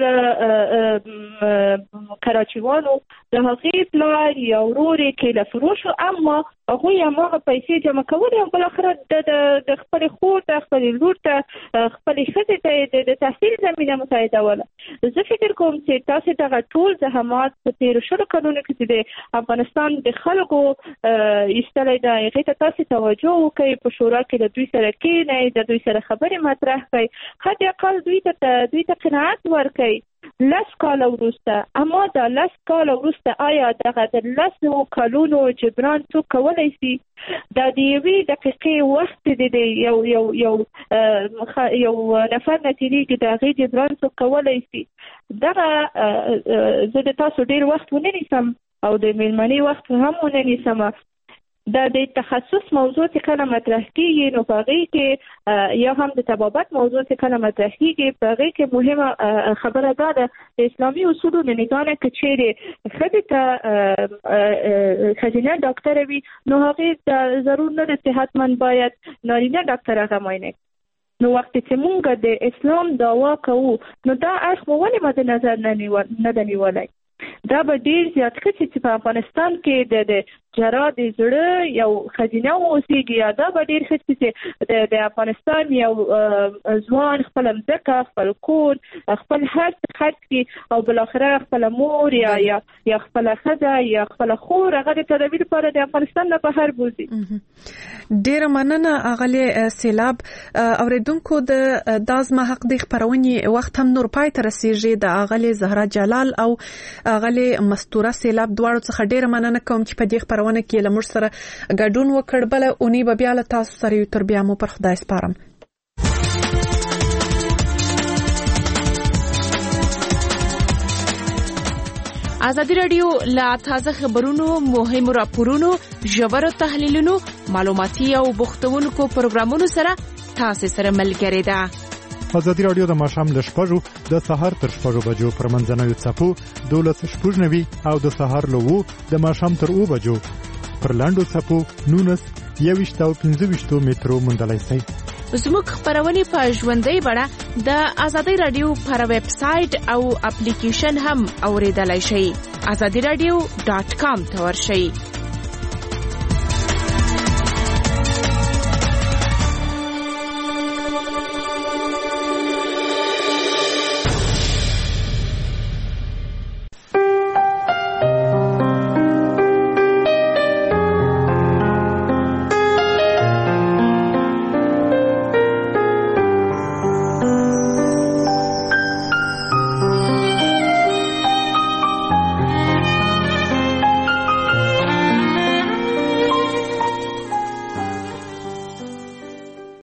پلار کراچیوان و، د هغې پلار یا ورور یې کیله فروش و، اما هغوی هماغه پیسې جمع کولې او بالاخره د خپلې خور ته، خپلې لور ته، خپلې ښځې ته د تحصیل زمینه مساعدوله. زه فکر کوم چې تاسې دغه ټول زحمات په تېرو شلو کلونو کې چې د افغانستان د خلکو ایستلی ده، هغې ته تاسې توجه وکړئ، په شورا کې له دوی سره کښېنئ، د دوی سره خبرې مطرح کړئ، حد اقل دوی ته دوی ته قناعت ورکړئ. لس کاله وروسته، اما دا لس کاله وروسته آیا دغه د لسو کلونو جبران څوک کولی شي؟ دا د یوې دقیقې وخت د یو یو یو یو نفر نه تېرېږي، د هغې جبران څوک کولی شي؟ دغه زه د تاسو ډېر وخت ونه نیسم او د مېلمنې وخت هم ونه نیسم. دا د تخصص موضوع چې کله مطرح کېږي نو په هغې کې یا هم د طبابت موضوع چې کله مطرح کېږي په هغې کې مهمه خبره دا ده د اسلامي اصولو د نګاه نه که چیرې ښځې ته ښځینه ډاکټره وي نو هغې ته ضرور نه ده چې حتما باید نارینه ډاکټر هغه معاینه کړي. نو وخت چې موږ د اسلام دعوا کوو نو دا اړخ مو ولې مد نظر نه ده نیولی؟ دا به ډېر زیات ښه چې په افغانستان کې د جرا د زړه یو ښځینه واوسېږي، یا دا به ډېر ښه چې د افغانستان یو ځوان خپله مځکه، خپل کور، خپل هر څه خرڅ کړي او بالاخره خپله مور یا یا خپله ښځه یا خپله خور هغه د تداوي لپاره د افغانستان نه بهر بوځي. ډېره مننه اغلې سیلاب. اورېدونکو د دا زما حق د خپرونې وخت هم نور پای ته رسېږي. د اغلې زهرا جلال او اغلې مستوره سیلاب دواړو څخه ډېره مننه کوم چې په دې خپرونه کې له موږ سره ګډون وکړ. بله اونۍ به بیا له تاسو سره یو، تر بیا مو پر خدای سپارم. ازادي راډیو لا تازه خبرونو، مهمو راپورونو، ژورو تحلیلونو، معلوماتي او بوختونکو پروګرامونو سره تاسو سره ملګری ده. ازادي راډیو د ماښام له شپږو د سهار تر شپږو بجو پر منځنوي څپو دولس شپږ نوي او د سهار له اوو د ماښام تر اوو بجو پر لاندو څپو نونس یويشت او پنځه ویشت مترو موندلای شئ. زموږ خبرونه په ژوندۍ بڼه د آزادۍ رادیو پر ویب سټ او اپلیکیشن هم اوریدلای شئ. آزادۍ رادیو ډاٹ کام ته ورشئ.